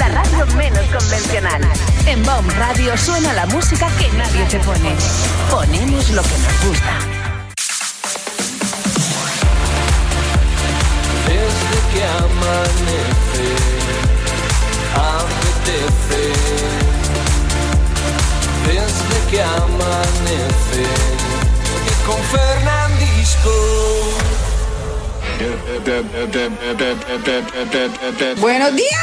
radio menos convencional. En Bomb Radio suena la música que nadie te pone. Ponemos lo que nos gusta. Desde que amanece, apetece. Desde que amanece, y con Fernandisco. ¡Buenos días!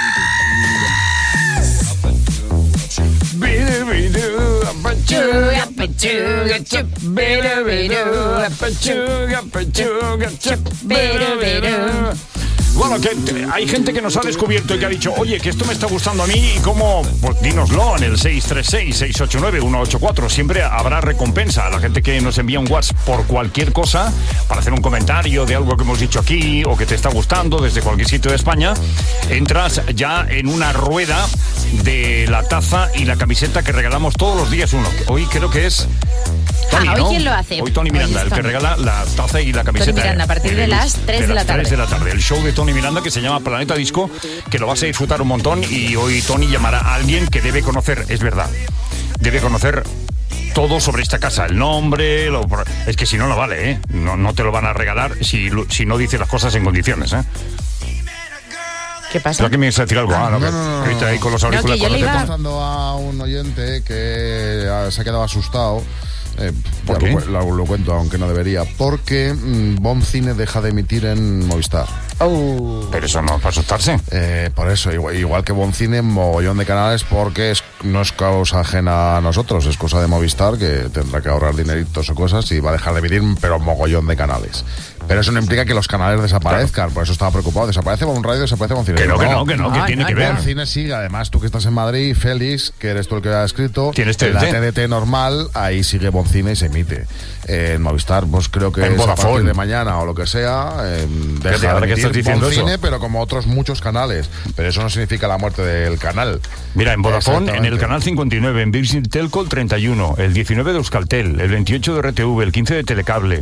Bueno, que hay gente que nos ha descubierto y que ha dicho, oye, que esto me está gustando a mí, y cómo, pues dínoslo en el 636-689-184. Siempre habrá recompensa a la gente que nos envía un WhatsApp por cualquier cosa, para hacer un comentario de algo que hemos dicho aquí o que te está gustando desde cualquier sitio de España. Entras ya en una rueda de la taza y la camiseta que regalamos todos los días uno. Hoy creo que es Tony, ¿hoy ¿no? quién lo hace? Hoy Tony Miranda, el que regala la taza y la camiseta. Tony Miranda, a partir de las 3 de la tarde. 3 de la tarde. El show de Tony Miranda, que se llama Planeta Disco, que lo vas a disfrutar un montón, y hoy Tony llamará a alguien que debe conocer, es verdad, debe conocer todo sobre esta casa, el nombre, es que si no, no vale, ¿eh? No te lo van a regalar si no dices las cosas en condiciones, ¿eh? ¿Qué pasa? ¿Pero que me ibas a decir algo? No. Ahorita ahí con los auriculares. No, que yo le iba Contando a un oyente que se ha quedado asustado. ¿Por qué? Lo cuento, aunque no debería. Porque Bomb Cine deja de emitir en Movistar. Pero eso no es para asustarse. Por eso, igual que Bomb Cine, mogollón de canales, porque no es causa ajena a nosotros, es cosa de Movistar, que tendrá que ahorrar dineritos o cosas y va a dejar de emitir, pero mogollón de canales. Pero eso no implica que los canales desaparezcan, por eso estaba preocupado. Desaparece Bomb Radio, desaparece Bomb Cine. Que tiene que ver. Bomb Cine sigue, además tú que estás en Madrid, Félix, que eres tú el que ha escrito, ¿tienes TDT? La TDT normal, ahí sigue Bomb Cine y se emite. En Movistar, pues creo que en es a partir Vodafone de mañana o lo que sea, deja ahora de que estás emitir diciendo Bomb eso. Cine, pero como otros muchos canales. Pero eso no significa la muerte del canal. Mira, en Vodafone, en el canal 59, en Virgin Telco el 31, el 19 de Euskaltel, el 28 de RTV, el 15 de Telecable,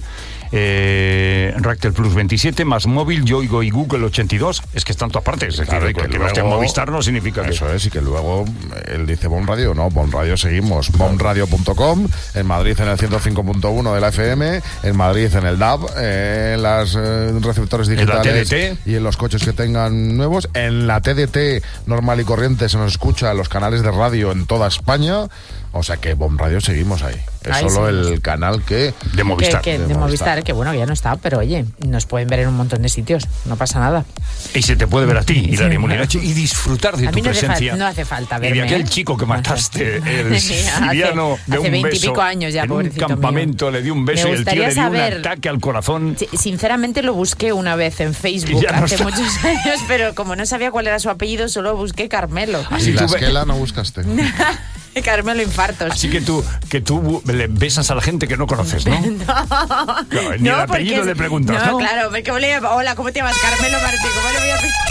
Ractel Plus 27, más móvil, Yoigo y Google 82. Es que están en todas partes. Es Claro, decir, que no esté en Movistar no significa que... Eso es, y que luego él dice Bomb Radio, no, Bomb Radio seguimos. BombRadio.com, en Madrid en el 105.1 de la FM, en Madrid en el DAB, en los receptores digitales en la TDT. Y en los coches que tengan nuevos. En la TDT normal y corriente se nos escucha en los canales de radio en toda España. O sea que Bomb Radio seguimos ahí. Es Ahí solo seguimos. el canal que... De Movistar. de Movistar, que bueno, ya no está, pero oye, nos pueden ver en un montón de sitios, no pasa nada. Y se te puede ver a ti, Hilaria Molinache, y disfrutar de A tu mí no presencia. no hace falta Y verme. de aquel chico que mataste, el siriano, de hace un 20 y beso. pico años ya, en un pobrecito campamento mío. le dio un beso Me y el tío gustaría le dio saber- un ataque al corazón. Sí, sinceramente lo busqué una vez en Facebook Y ya no hace está. muchos años, pero como no sabía cuál era su apellido, solo busqué Carmelo. Y la esquela no buscaste. Carmelo Infartos. Así que tú le besas a la gente que no conoces, ¿no? Claro, ni el apellido porque le preguntas, ¿no? Claro, porque hola, ¿cómo te llamas? Carmelo Martín, ¿cómo le voy a pedir?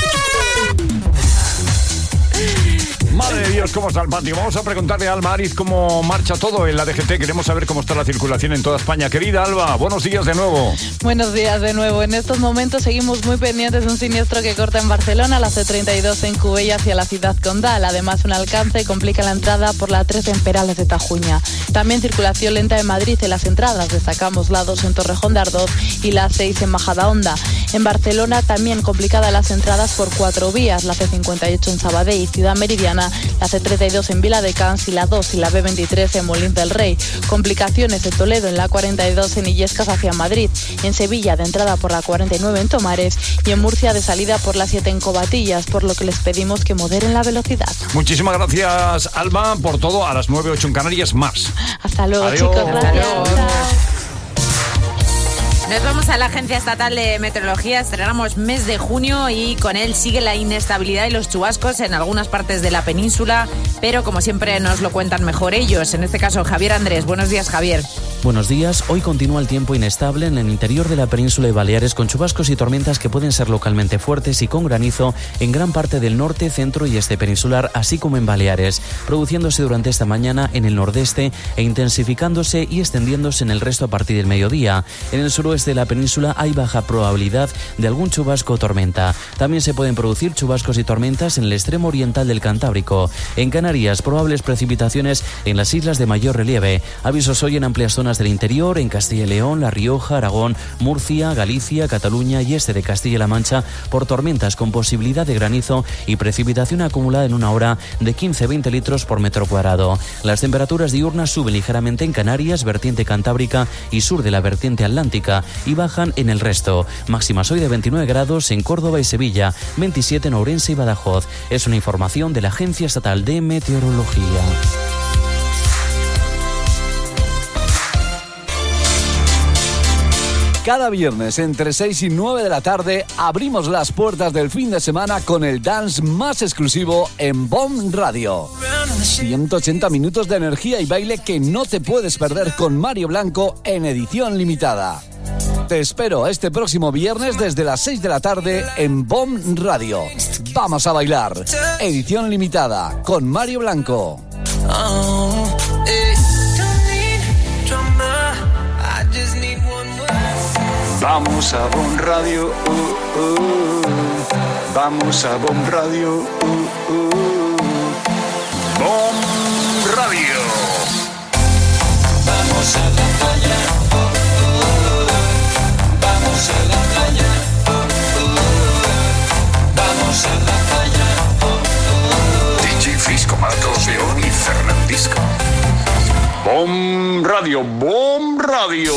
Madre de Dios, ¿cómo está el patio? Vamos a preguntarle a Alma Ariz cómo marcha todo en la DGT. Queremos saber cómo está la circulación en toda España. Querida Alba, buenos días de nuevo. Buenos días de nuevo. En estos momentos seguimos muy pendientes de un siniestro que corta en Barcelona, la C32 en Cubella hacia la ciudad condal. Además, un alcance complica la entrada por la 13 en Perales de Tajuña. También circulación lenta en Madrid en las entradas. Destacamos la 2 en Torrejón de Ardoz y la 6 en Majadahonda. En Barcelona también complicada las entradas por 4 vías, la C58 en Sabadell y Ciudad Meridiana, la C32 en Viladecans y la 2 y la B23 en Molins del Rey. Complicaciones en Toledo en la 42 en Illescas hacia Madrid, en Sevilla de entrada por la 49 en Tomares y en Murcia de salida por la 7 en Covatillas, por lo que les pedimos que moderen la velocidad. Muchísimas gracias, Alba, por todo. A las 9:08 en Canarias, más. Hasta luego, Adiós. chicos. Gracias. Adiós. Chao. Nos vamos a la Agencia Estatal de Meteorología, estrenamos mes de junio y con él sigue la inestabilidad y los chubascos en algunas partes de la península, pero como siempre nos lo cuentan mejor ellos, en este caso Javier Andrés. Buenos días, Javier. Buenos días. Hoy continúa el tiempo inestable en el interior de la península y Baleares con chubascos y tormentas que pueden ser localmente fuertes y con granizo en gran parte del norte, centro y este peninsular, así como en Baleares, produciéndose durante esta mañana en el nordeste e intensificándose y extendiéndose en el resto a partir del mediodía. En el suroeste oeste de la península hay baja probabilidad de algún chubasco o tormenta. También se pueden producir chubascos y tormentas en el extremo oriental del Cantábrico. En Canarias, probables precipitaciones en las islas de mayor relieve. Avisos hoy en amplias zonas del interior, en Castilla y León, La Rioja, Aragón, Murcia, Galicia, Cataluña y este de Castilla-La Mancha por tormentas con posibilidad de granizo y precipitación acumulada en una hora de 15-20 litros por metro cuadrado. Las temperaturas diurnas suben ligeramente en Canarias, vertiente cantábrica y sur de la vertiente atlántica y bajan en el resto. Máximas hoy de 29 grados en Córdoba y Sevilla, 27 en Ourense y Badajoz. Es una información de la Agencia Estatal de Meteorología. Cada viernes entre 6 y 9 de la tarde abrimos las puertas del fin de semana con el dance más exclusivo en BOM Radio. 180 minutos de energía y baile que no te puedes perder con Mario Blanco en edición limitada. Te espero este próximo viernes desde las 6 de la tarde en BOM Radio. Vamos a bailar. Edición limitada con Mario Blanco. Vamos a BOM Radio, vamos a BOM Radio, BOM Radio. Vamos a la playa, vamos a la playa, vamos a la playa. DJ Frisco, Marcos León y Fernandisco. BOM Radio, BOM Radio.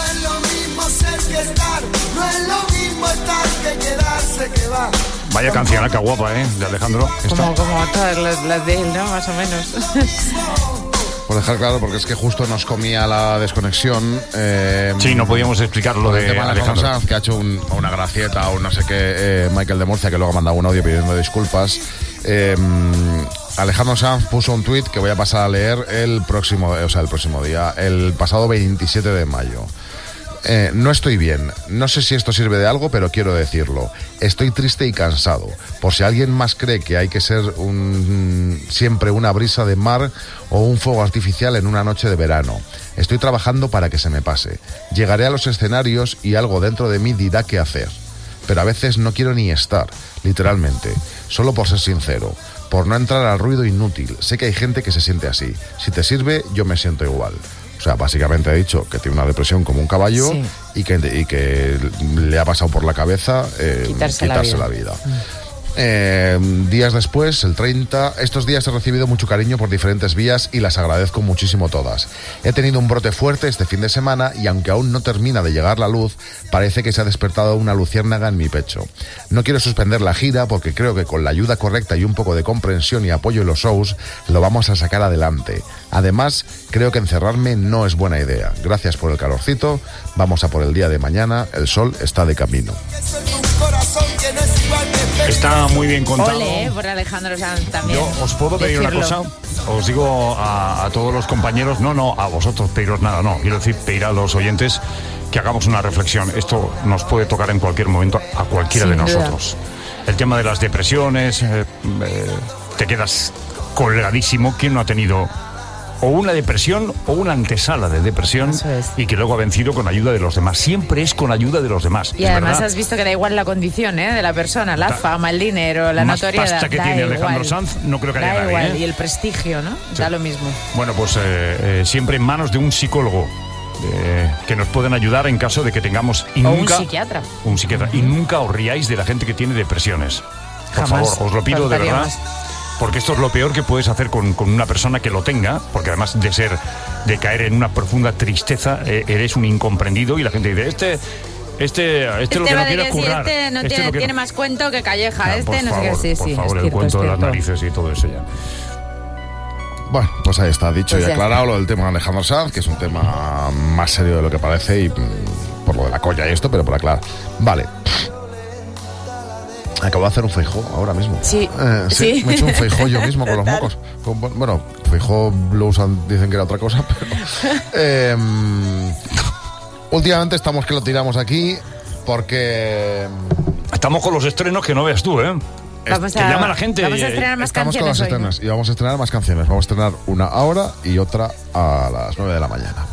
No es lo mismo estar que quedarse que va. Vaya canción, qué guapa, de Alejandro. Como todas las de él, ¿no? Más o menos. Por dejar claro, porque es que justo nos comía la desconexión. Sí, no podíamos explicar lo de Alejandro Sanz, que ha hecho una gracieta o no sé qué, Michael de Murcia, que luego ha mandado un audio pidiendo disculpas. Alejandro Sanz puso un tuit que voy a pasar a leer el próximo día, el pasado 27 de mayo. No estoy bien, no sé si esto sirve de algo, pero quiero decirlo. Estoy triste y cansado. Por si alguien más cree que hay que ser siempre una brisa de mar o un fuego artificial en una noche de verano. Estoy trabajando para que se me pase. Llegaré a los escenarios y algo dentro de mí dirá qué hacer. Pero a veces no quiero ni estar, literalmente. Solo por ser sincero, por no entrar al ruido inútil. Sé que hay gente que se siente así. Si te sirve, yo me siento igual. O sea, básicamente ha dicho que tiene una depresión como un caballo, sí, y que le ha pasado por la cabeza quitarse la vida. Días después, el 30, estos días he recibido mucho cariño por diferentes vías y las agradezco muchísimo todas. He tenido un brote fuerte este fin de semana y aunque aún no termina de llegar la luz, parece que se ha despertado una luciérnaga en mi pecho. No quiero suspender la gira porque creo que con la ayuda correcta y un poco de comprensión y apoyo en los shows, lo vamos a sacar adelante. Además, creo que encerrarme no es buena idea. Gracias por el calorcito, vamos a por el día de mañana, el sol está de camino. Está muy bien contado. Ole, por Alejandro Sanz también. Yo os puedo pedir una cosa. Os digo a todos los compañeros, no a vosotros pediros nada, no. Quiero decir, pedir a los oyentes que hagamos una reflexión. Esto nos puede tocar en cualquier momento a cualquiera de nosotros. El tema de las depresiones, te quedas colgadísimo. ¿Quién no ha tenido o una depresión o una antesala de depresión y que luego ha vencido con ayuda de los demás? Siempre es con ayuda de los demás. Y además has visto que da igual la condición de la persona, la fama, el dinero, la notoriedad. Más pasta que tiene Alejandro Sanz, no creo que haya nadie. Da igual, y el prestigio, ¿no? Sí. Da lo mismo. Bueno, pues siempre en manos de un psicólogo que nos pueden ayudar en caso de que tengamos un psiquiatra. Un psiquiatra. Y nunca os riáis de la gente que tiene depresiones. Por favor, os lo pido de verdad. Porque esto es lo peor que puedes hacer con una persona que lo tenga, porque además de caer en una profunda tristeza, eres un incomprendido y la gente dice, este lo que no quiere es currar. Tiene más cuento que calleja, no, no sé qué. Por favor, el cuento de las narices y todo eso ya. Bueno, pues ahí está, dicho y aclarado lo del tema de Alejandro Sanz, que es un tema más serio de lo que parece y por lo de la colla y esto, pero por aclarar. Vale. Acabo de hacer un Feijóo ahora mismo. Sí. Sí. Me he hecho un Feijóo yo mismo con los mocos. Bueno, Feijóo Blues dicen que era otra cosa, pero... últimamente estamos que lo tiramos aquí porque... Estamos con los estrenos que no veas tú, ¿eh? Que llama a la gente. Vamos a estrenar más canciones hoy, ¿no? Y vamos a estrenar más canciones. Vamos a estrenar una ahora y otra a las 9 de la mañana.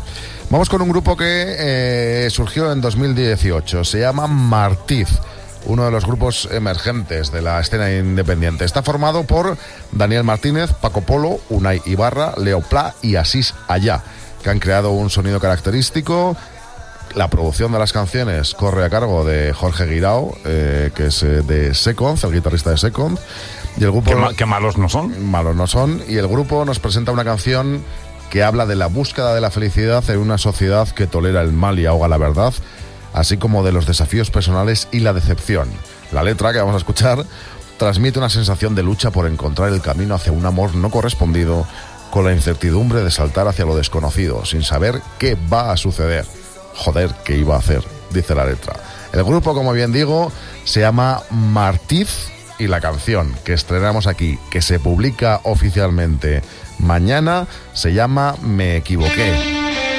Vamos con un grupo que surgió en 2018. Se llama Martiz, uno de los grupos emergentes de la escena independiente. Está formado por Daniel Martínez, Paco Polo, Unai Ibarra, Leo Pla y Asís Allá, que han creado un sonido característico. La producción de las canciones corre a cargo de Jorge Guirao, que es de Second, el guitarrista de Second. Y el grupo... ¿Qué malos no son? Malos no son. Y el grupo nos presenta una canción que habla de la búsqueda de la felicidad en una sociedad que tolera el mal y ahoga la verdad, así como de los desafíos personales y la decepción. La letra que vamos a escuchar transmite una sensación de lucha por encontrar el camino hacia un amor no correspondido, con la incertidumbre de saltar hacia lo desconocido, sin saber qué va a suceder. Joder, ¿qué iba a hacer?, dice la letra. El grupo, como bien digo, se llama Martiz, y la canción que estrenamos aquí, que se publica oficialmente mañana, se llama Me Equivoqué.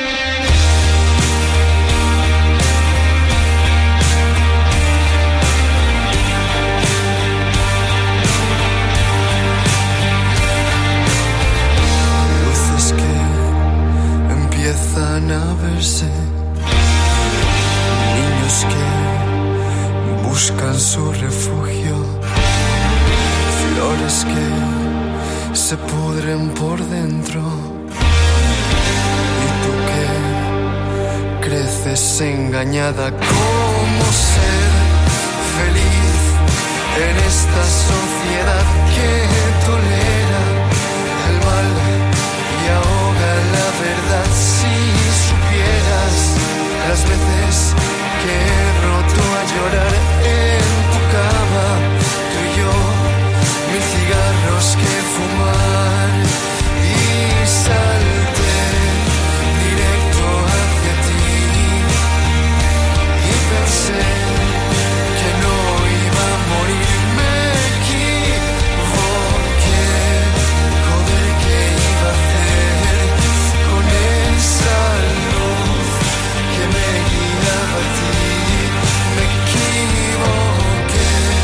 A verse, niños que buscan su refugio, flores que se pudren por dentro, y tú que creces engañada. ¿Cómo ser feliz en esta sociedad que tolera el mal y ahoga la verdad? Las veces que he roto a llorar en tu cama, tú y yo, 1000 cigarros que fumar, y salté directo hacia ti y pensé que no iba a morir. Me equivoqué, joder, ¿qué iba a hacer con esa luz que me guiaba a ti? Me equivoqué.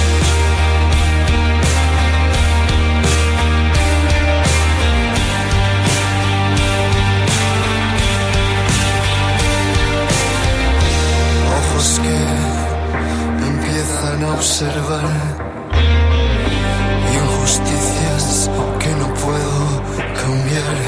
Ojos que empiezan a observar injusticias que no puedo cambiar,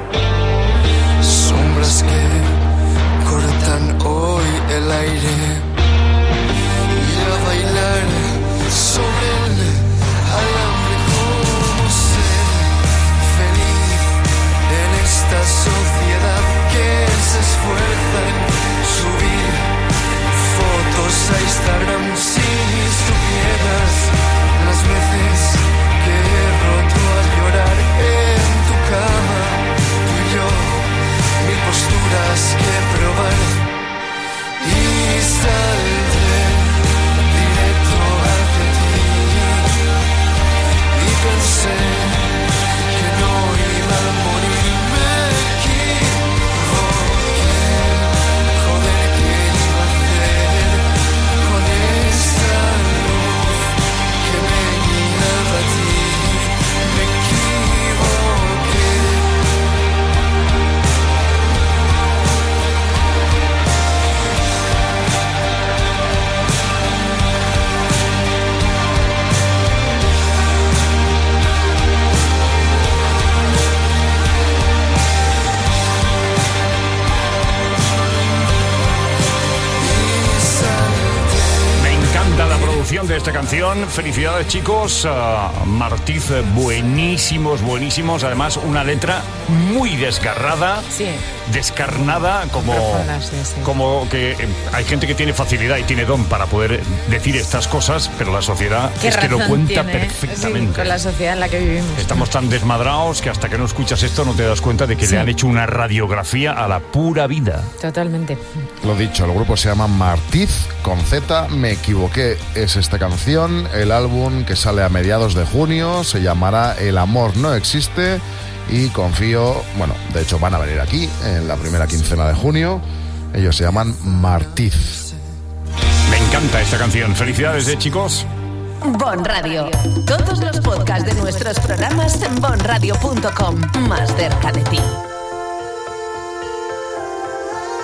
sombras que cortan hoy el aire, y a bailar sobre el alambre. ¿Cómo ser feliz en esta sociedad que se esfuerza en subir fotos a Instagram? Si supieras las veces que he roto a llorar en tu cama, tú y yo, 1000 posturas que probar, y saldré directo hacia ti y pensé que no iba a morir. Me equivoqué, joder, ¿qué iba a hacer con esa luz que me guiaba a ti? Me equivoqué. La producción de esta canción, felicidades chicos, Martiz, buenísimos, buenísimos, además una letra muy desgarrada, sí, descarnada, como que hay gente que tiene facilidad y tiene don para poder decir estas cosas, pero la sociedad es que lo cuenta perfectamente. Sí, con la sociedad en la que vivimos. Estamos tan desmadrados que hasta que no escuchas esto no te das cuenta de que le han hecho una radiografía a la pura vida. Totalmente. Lo dicho, el grupo se llama Martiz, con Z, Me Equivoqué es esta canción. El álbum, que sale a mediados de junio, se llamará El amor no existe, y confío, bueno, de hecho van a venir aquí en la primera quincena de junio. Ellos se llaman Martiz. Me encanta esta canción. Felicidades, chicos. Bon Radio. Todos los podcasts de nuestros programas en bonradio.com. Más cerca de ti.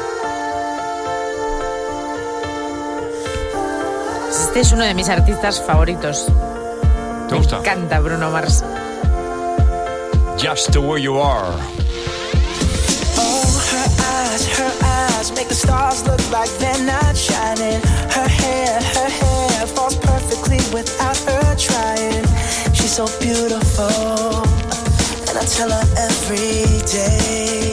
Este es uno de mis artistas favoritos. ¿Te gusta? Me encanta Bruno Mars. Just the way you are. Oh, her eyes make the stars look like they're not shining. Her hair falls perfectly without her trying. She's so beautiful, and I tell her every day.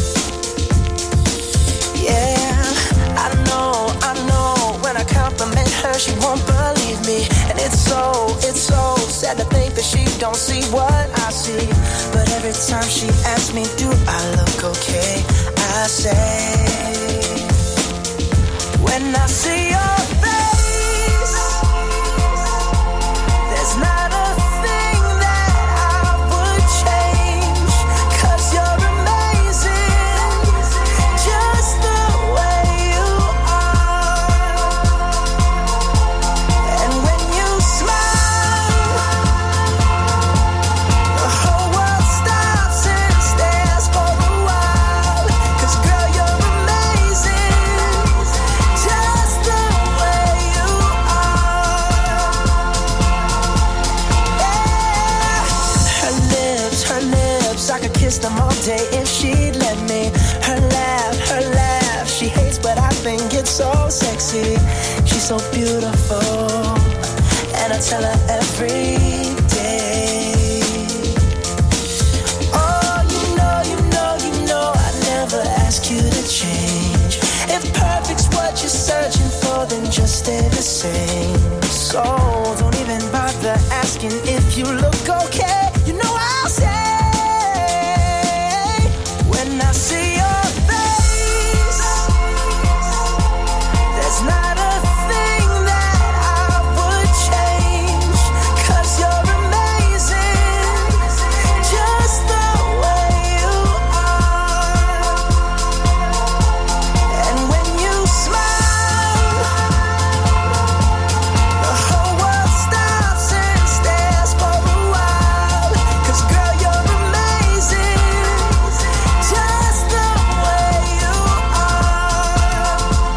Yeah, I know, when I compliment her, she won't believe me. And it's so sad to think that she don't see what I see. But every time she asks me, do I look okay? I say, when I see your face, there's not a thing that I would change. 'Cause you're amazing, just the way you are. And when you smile, the whole world stops and stares for a while. 'Cause girl, you're amazing, just the way you are. Yeah. Her lips, I could kiss them all day if she'd let me. Her laugh, she hates but I think it's so sexy. She's so beautiful, and I tell her every day. Oh, you know, I never ask you to change. If perfect's what you're searching for, then just stay the same. So don't even bother asking if you look okay. You know I'll say, when I see your face, there's not a thing that I would change. 'Cause you're amazing, just the way you are. And when you smile, the whole world stops and stares for a while. 'Cause girl, you're amazing, just the way you are.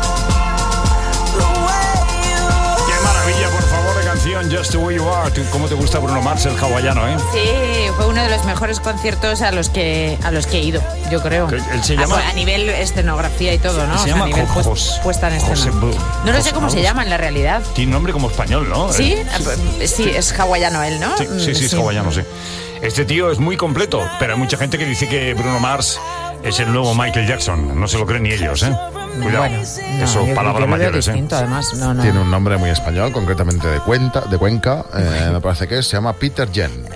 The way you are. Qué maravilla, por favor, de canción, Just the way you are. ¿Cómo te gusta Bruno Mars, el hawaiano, eh? Sí, fue uno de los mejores conciertos a los que he ido, yo creo. Él se llama... A nivel escenografía y todo, ¿no? Se O sea, llama a nivel puesta en escena. No lo sé cómo se llama en la realidad. Tiene nombre como español, ¿no? ¿Sí? Sí, es hawaiano él, ¿no? Sí, es hawaiano, sí. Este tío es muy completo, pero hay mucha gente que dice que Bruno Mars es el nuevo Michael Jackson. No se lo creen ni ellos, ¿eh? Cuidado. Bueno, Eso, yo palabras lo veo mayores, distinto, además. No. Tiene un nombre muy español, concretamente de Cuenca, me parece que es, se llama Peter Jen.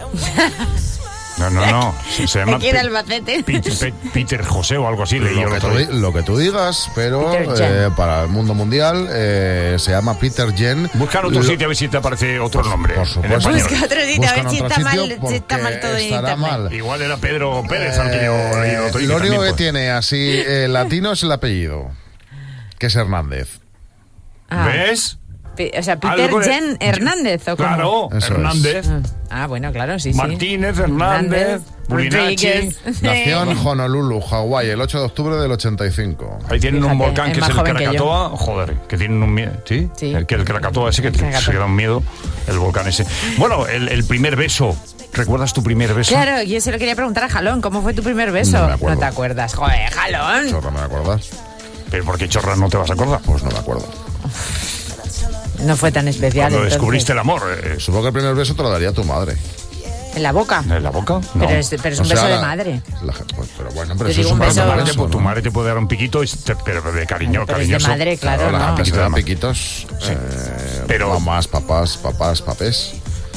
No. Se llama Aquí en Albacete. Peter José o algo así. Lo que tú digas, pero para el mundo mundial se llama Peter Jen. Busca en otro sitio a ver si te aparece otro nombre. Por supuesto. Busca otro sitio a ver si está mal todo en internet. Mal. Igual era Pedro Pérez al que yo leí otro. Lo único que tiene así latino es el apellido, que es Hernández. ¿Ves? O sea, Peter Jen Hernández, ¿o cómo? Claro, eso Hernández. Bueno, claro, sí. Martínez, Hernández, Rodríguez. Nació en Honolulu, Hawái, el 8 de octubre del 85. Ahí tienen un volcán que es el joven que Krakatoa. Joder, que tienen un miedo. ¿Sí? El Krakatoa ese que se da un miedo, el volcán ese. Bueno, el primer beso. ¿Recuerdas tu primer beso? Claro, yo se lo quería preguntar a Jalón. ¿Cómo fue tu primer beso? No me acuerdo. No te acuerdas. Joder, Jalón. Chorra, ¿me acuerdas? ¿Pero por qué chorra no te vas a acordar? Pues no me acuerdo. No fue tan especial. Cuando entonces. descubriste el amor. Supongo que el primer beso te lo daría tu madre. ¿En la boca? ¿En la boca? No. Pero es un beso de madre. Pero bueno, pero Yo eso es digo un un beso- beso. Tu madre te puede dar un piquito, pero de cariño, Pero es de cariñoso. madre, claro, La ¿no? gente se da Piquito de piquitos. Pero- Mamás, papés.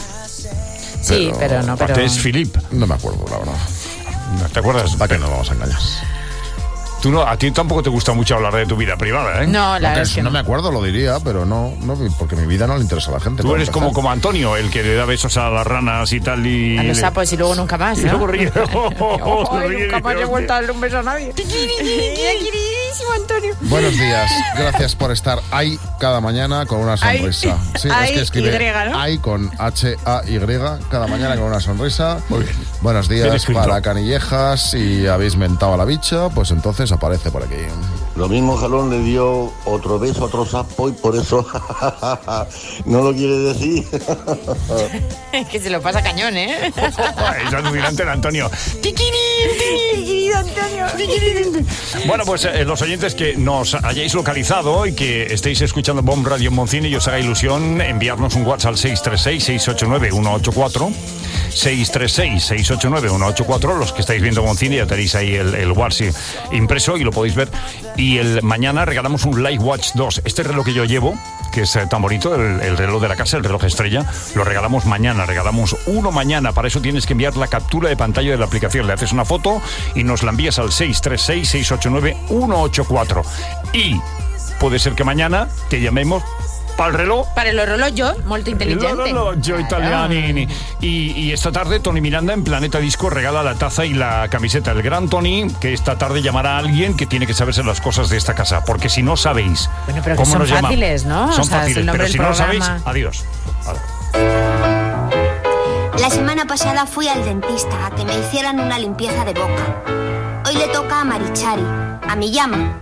Sí, pero no. Aparte es Philip. No me acuerdo, la verdad. ¿No te acuerdas? ¿Para qué nos vamos a engañar? Tú no, a ti tampoco te gusta mucho hablar de tu vida privada, ¿eh? No, la verdad es que no me acuerdo, lo diría, pero no, porque mi vida no le interesa a la gente. Tú para eres empezar. como Antonio, el que le da besos a las ranas y tal y... A los sapos y luego nunca más, Y ¿no? luego ríe. Ay, nunca más he vuelto a darle un beso a nadie. Queridísimo Antonio. Buenos días, gracias por estar ahí cada mañana con una sonrisa. Sí, es que escribe ahí con H-A-Y cada mañana con una sonrisa. Muy bien. Buenos días para Canillejas. Si habéis mentado a la bicha, pues entonces aparece por aquí. Lo mismo Jalón le dio otro beso a otro sapo y por eso no lo quiere decir. Es que se lo pasa cañón, ¿eh? Es alucinante el Antonio. Antonio. Bueno, pues los oyentes que nos hayáis localizado y que estéis escuchando Bomb Radio en Moncine y os haga ilusión enviarnos un WhatsApp al 636-689-184. 636-689-184. Los que estáis viendo Moncine ya tenéis ahí el WhatsApp impreso y lo podéis ver. Y mañana regalamos un Light Watch 2. Este reloj que yo llevo, que es tan bonito, el reloj de la casa, el reloj estrella, lo regalamos mañana. Regalamos uno mañana. Para eso tienes que enviar la captura de pantalla de la aplicación. Le haces una foto y nos la envías al 636-689-184. Y puede ser que mañana te llamemos para el reloj. Para el orologio, molto intelligente. El orologio italiani. Y esta tarde Tony Miranda en Planeta Disco regala la taza y la camiseta. El gran Tony, que esta tarde llamará a alguien que tiene que saberse las cosas de esta casa. Porque si no sabéis pero cómo son nos llaman. Fáciles, ¿no? Son fáciles, pero si no lo sabéis, adiós. La semana pasada fui al dentista a que me hicieran una limpieza de boca. Hoy le toca a Marichari, a mi llama.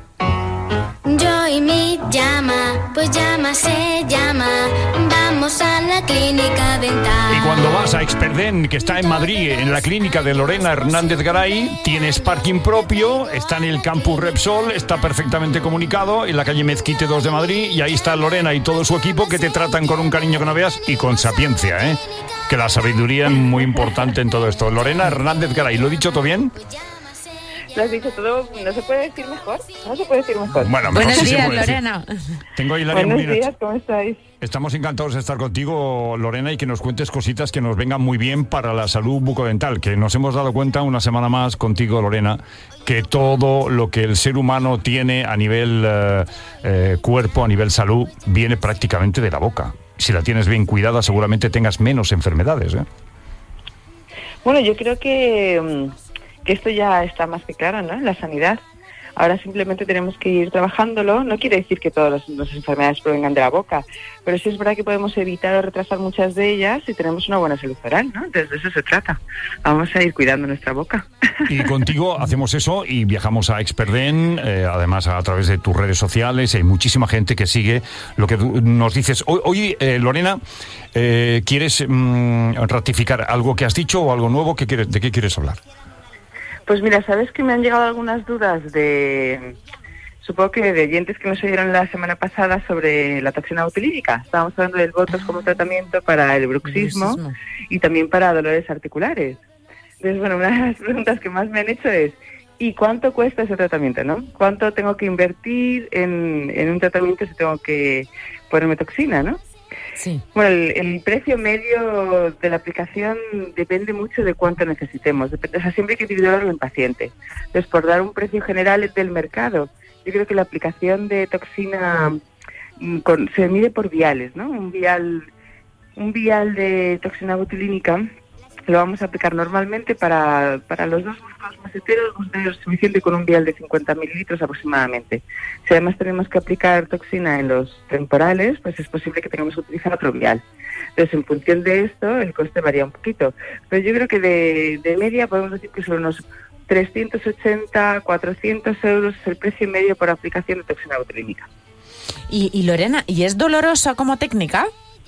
Yo y mi llama, pues llama se llama. Vamos a la clínica dental. Y cuando vas a Experdent, que está en Madrid, en la clínica de Lorena Hernández Garay, tienes parking propio, está en el campus Repsol, está perfectamente comunicado, en la calle Mezquite 2 de Madrid, y ahí está Lorena y todo su equipo que te tratan con un cariño que no veas y con sapiencia, ¿eh? Que la sabiduría es muy importante en todo esto. Lorena Hernández Garay, ¿lo he dicho todo bien? Lo has dicho todo, no se puede decir mejor. No se puede decir mejor. Bueno, buenos sí días, se Lorena. Tengo ahí Hilaria Buenos Molina. días, ¿cómo estáis? Estamos encantados de estar contigo, Lorena, y que nos cuentes cositas que nos vengan muy bien para la salud bucodental, que nos hemos dado cuenta una semana más contigo, Lorena, que todo lo que el ser humano tiene a nivel cuerpo, a nivel salud, viene prácticamente de la boca. Si la tienes bien cuidada, seguramente tengas menos enfermedades, ¿eh? Bueno, yo creo que esto ya está más que claro, ¿no? En la sanidad. Ahora simplemente tenemos que ir trabajándolo. No quiere decir que todas las enfermedades provengan de la boca, pero sí es verdad que podemos evitar o retrasar muchas de ellas si tenemos una buena salud oral, ¿no? Entonces de eso se trata. Vamos a ir cuidando nuestra boca. Y contigo hacemos eso y viajamos a Experdent, además a través de tus redes sociales. Hay muchísima gente que sigue lo que nos dices. Hoy Lorena, ¿quieres ratificar algo que has dicho o algo nuevo? ¿De qué quieres hablar? Pues mira, sabes que me han llegado algunas dudas supongo que de oyentes que nos oyeron la semana pasada sobre la toxina botulínica. Estábamos hablando del Botox como tratamiento para el bruxismo y también para dolores articulares. Entonces, bueno, una de las preguntas que más me han hecho es, ¿y cuánto cuesta ese tratamiento, no? ¿Cuánto tengo que invertir en un tratamiento si tengo que ponerme toxina, no? Sí. Bueno, el precio medio de la aplicación depende mucho de cuánto necesitemos. O sea, siempre hay que individualizarlo en paciente. Entonces, por dar un precio general del mercado, yo creo que la aplicación de toxina se mide por viales, ¿no? Un vial de toxina botulínica lo vamos a aplicar normalmente para los dos músculos maceteros, es suficiente con un vial de 50 mililitros aproximadamente. Si además tenemos que aplicar toxina en los temporales, pues es posible que tengamos que utilizar otro vial. Entonces, en función de esto, el coste varía un poquito. Pero yo creo que de media podemos decir que son unos 380, 400 euros es el precio medio por aplicación de toxina botulínica. Y Lorena, ¿y es dolorosa como técnica?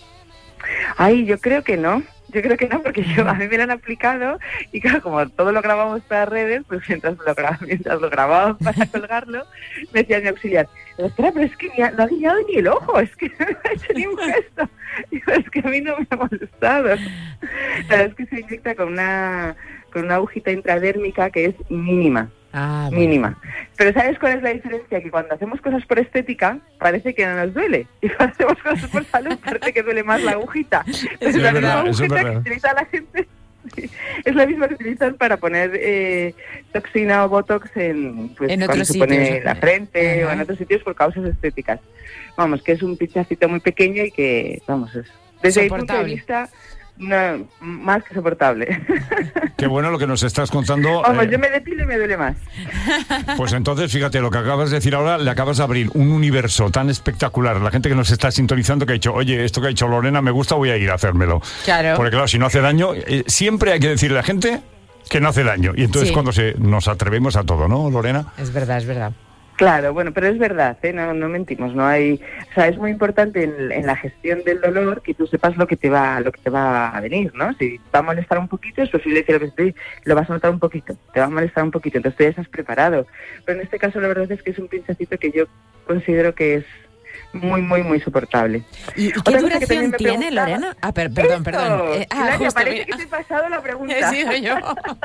Ay, yo creo que no. Porque a mí me lo han aplicado y claro, como todo lo grabamos para redes, pues mientras lo grabábamos para colgarlo, me decía mi auxiliar, espera, pero es que no ha guiñado ni el ojo, es que no ha hecho ni un gesto. Digo, es que a mí no me ha molestado. La verdad es que se inyecta con una agujita intradérmica que es mínima. Mínima. Pero ¿sabes cuál es la diferencia? Que cuando hacemos cosas por estética parece que no nos duele, y cuando hacemos cosas por salud parece que duele más la agujita. Pero la misma agujita que utiliza la gente es la misma que utilizan para poner toxina o botox en otros se pone sitios, la frente o en otros sitios por causas estéticas. Vamos, que es un pinchacito muy pequeño y que, vamos, desde mi punto de vista No, más que soportable. Qué bueno lo que nos estás contando. Vamos, yo me depilo y me duele más. Pues entonces, fíjate, lo que acabas de decir ahora, le acabas de abrir un universo tan espectacular. La gente que nos está sintonizando que ha dicho, oye, esto que ha dicho Lorena me gusta, voy a ir a hacérmelo. Claro. Porque claro, si no hace daño, siempre hay que decirle a la gente que no hace daño. Y entonces cuando nos atrevemos a todo, ¿no, Lorena? Es verdad, es verdad. Claro, bueno, pero es verdad, no mentimos, no hay, o sea, es muy importante en la gestión del dolor que tú sepas lo que te va a venir, ¿no? Si te va a molestar un poquito, es posible que lo vas a notar un poquito, te va a molestar un poquito, entonces tú ya estás preparado. Pero en este caso la verdad es que es un pinchacito que yo considero que es muy soportable. ¿Y qué duración tiene, Lorena? Perdón. Parece que te he pasado la pregunta. He sido yo.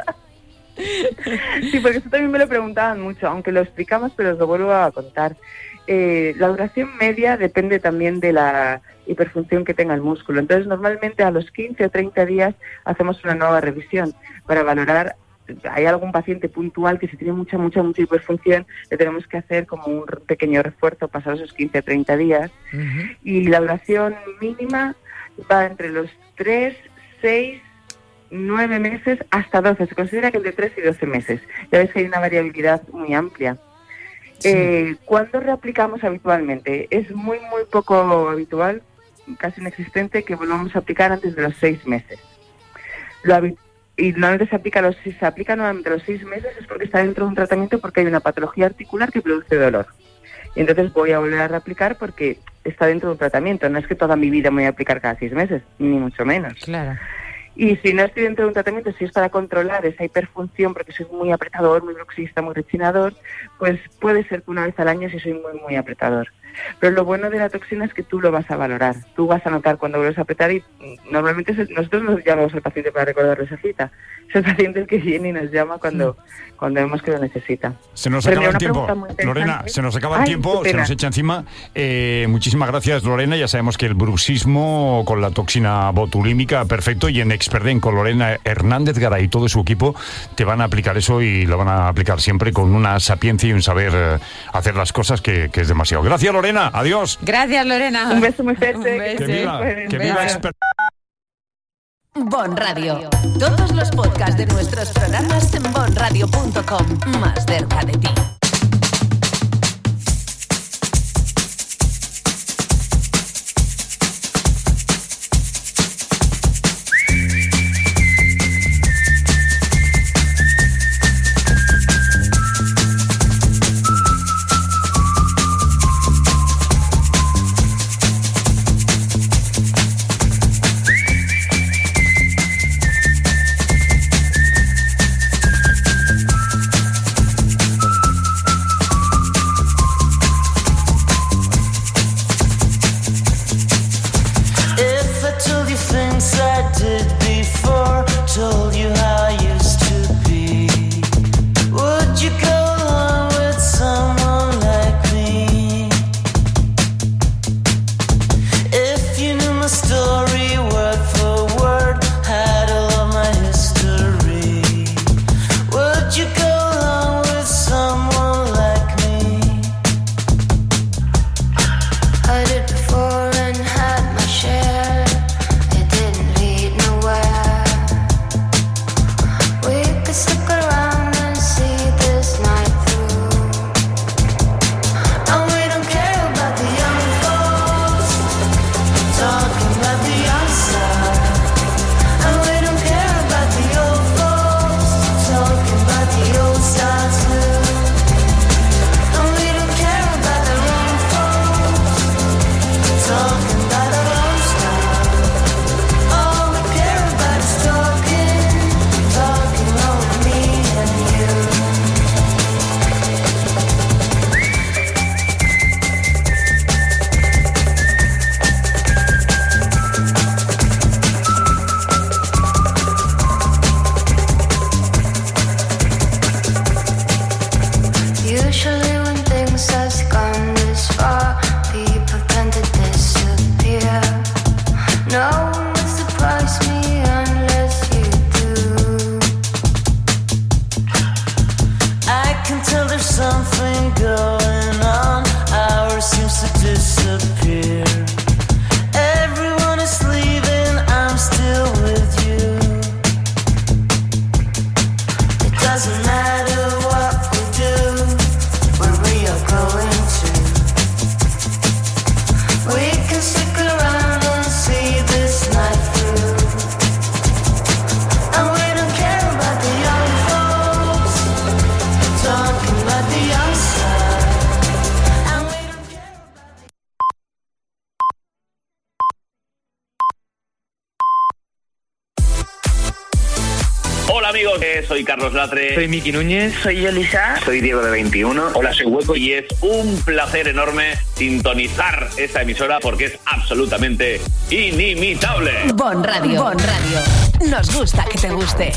Sí, porque eso también me lo preguntaban mucho, aunque lo explicamos, pero os lo vuelvo a contar. La duración media depende también de la hiperfunción que tenga el músculo. Entonces, normalmente a los 15 o 30 días hacemos una nueva revisión para valorar. Hay algún paciente puntual que si tiene mucha hiperfunción, le tenemos que hacer como un pequeño refuerzo pasados esos 15 o 30 días. Uh-huh. Y la duración mínima va entre los 3, 6, 9 meses hasta 12. Se considera que el de 3 y 12 meses. Ya ves que hay una variabilidad muy amplia. Sí. ¿Cuándo reaplicamos habitualmente? Es muy poco habitual, casi inexistente, que volvamos a aplicar antes de los 6 meses. Y normalmente si se aplica nuevamente a los 6 meses es porque está dentro de un tratamiento, porque hay una patología articular que produce dolor. Y entonces voy a volver a reaplicar porque está dentro de un tratamiento. No es que toda mi vida me voy a aplicar cada 6 meses, ni mucho menos. Claro. Y si no estoy dentro de un tratamiento, si es para controlar esa hiperfunción, porque soy muy apretador, muy bruxista, muy rechinador, pues puede ser que una vez al año sí soy muy apretador. Pero lo bueno de la toxina es que tú lo vas a valorar. Tú vas a notar cuando vuelves a apretar y normalmente nosotros nos llamamos al paciente para recordarle esa cita. Es el paciente el que viene y nos llama cuando vemos que lo necesita. Se nos acaba el tiempo. Lorena, se nos acaba el tiempo, se nos echa encima. Muchísimas gracias, Lorena. Ya sabemos que el bruxismo con la toxina botulímica, perfecto. Y en Experden con Lorena Hernández Garay y todo su equipo te van a aplicar eso y lo van a aplicar siempre con una sapiencia y un saber hacer las cosas que es demasiado. Gracias, Lorena. Adiós. Gracias, Lorena. Un beso muy fuerte. Que viva Bon Radio. Todos los podcasts de nuestros programas en bonradio.com. Más cerca de ti. Hola amigos, soy Carlos Latre. Soy Miki Núñez. Soy Elisa. Soy Diego de 21. Hola, soy Hueco y es un placer enorme sintonizar esta emisora porque es absolutamente inimitable. Bon Radio. Bon Radio. Nos gusta que te guste.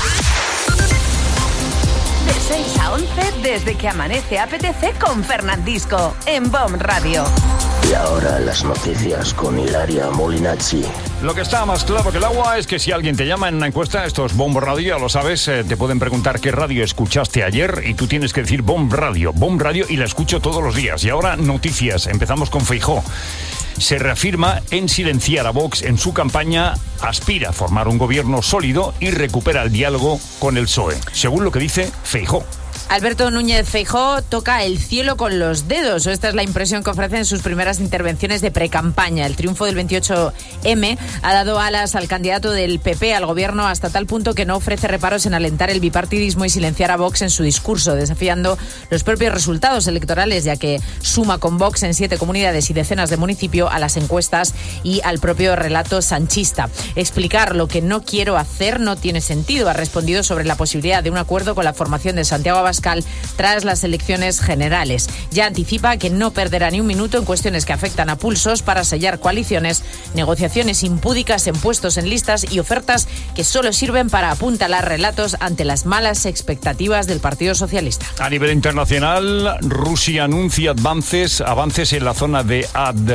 De 6 a 11, desde que amanece apetece con Fernandisco, en Bon Radio. Y ahora las noticias con Hilaria Molinazzi. Lo que está más claro que el agua es que si alguien te llama en una encuesta, esto es Bomb Radio, ya lo sabes, te pueden preguntar qué radio escuchaste ayer y tú tienes que decir Bomb Radio, y la escucho todos los días. Y ahora noticias, empezamos con Feijóo. Se reafirma en silenciar a Vox en su campaña, aspira a formar un gobierno sólido y recupera el diálogo con el PSOE, según lo que dice Feijóo. Alberto Núñez Feijóo toca el cielo con los dedos, o esta es la impresión que ofrece en sus primeras intervenciones de precampaña. El triunfo del 28M ha dado alas al candidato del PP al gobierno hasta tal punto que no ofrece reparos en alentar el bipartidismo y silenciar a Vox en su discurso, desafiando los propios resultados electorales, ya que suma con Vox en 7 comunidades y decenas de municipios a las encuestas y al propio relato sanchista. Explicar lo que no quiero hacer no tiene sentido, ha respondido sobre la posibilidad de un acuerdo con la formación de Santiago Abascal tras las elecciones generales. Ya anticipa que no perderá ni un minuto en cuestiones que afectan a pulsos para sellar coaliciones, negociaciones impúdicas en puestos en listas y ofertas que solo sirven para apuntalar relatos ante las malas expectativas del Partido Socialista. A nivel internacional, Rusia anuncia avances en la zona de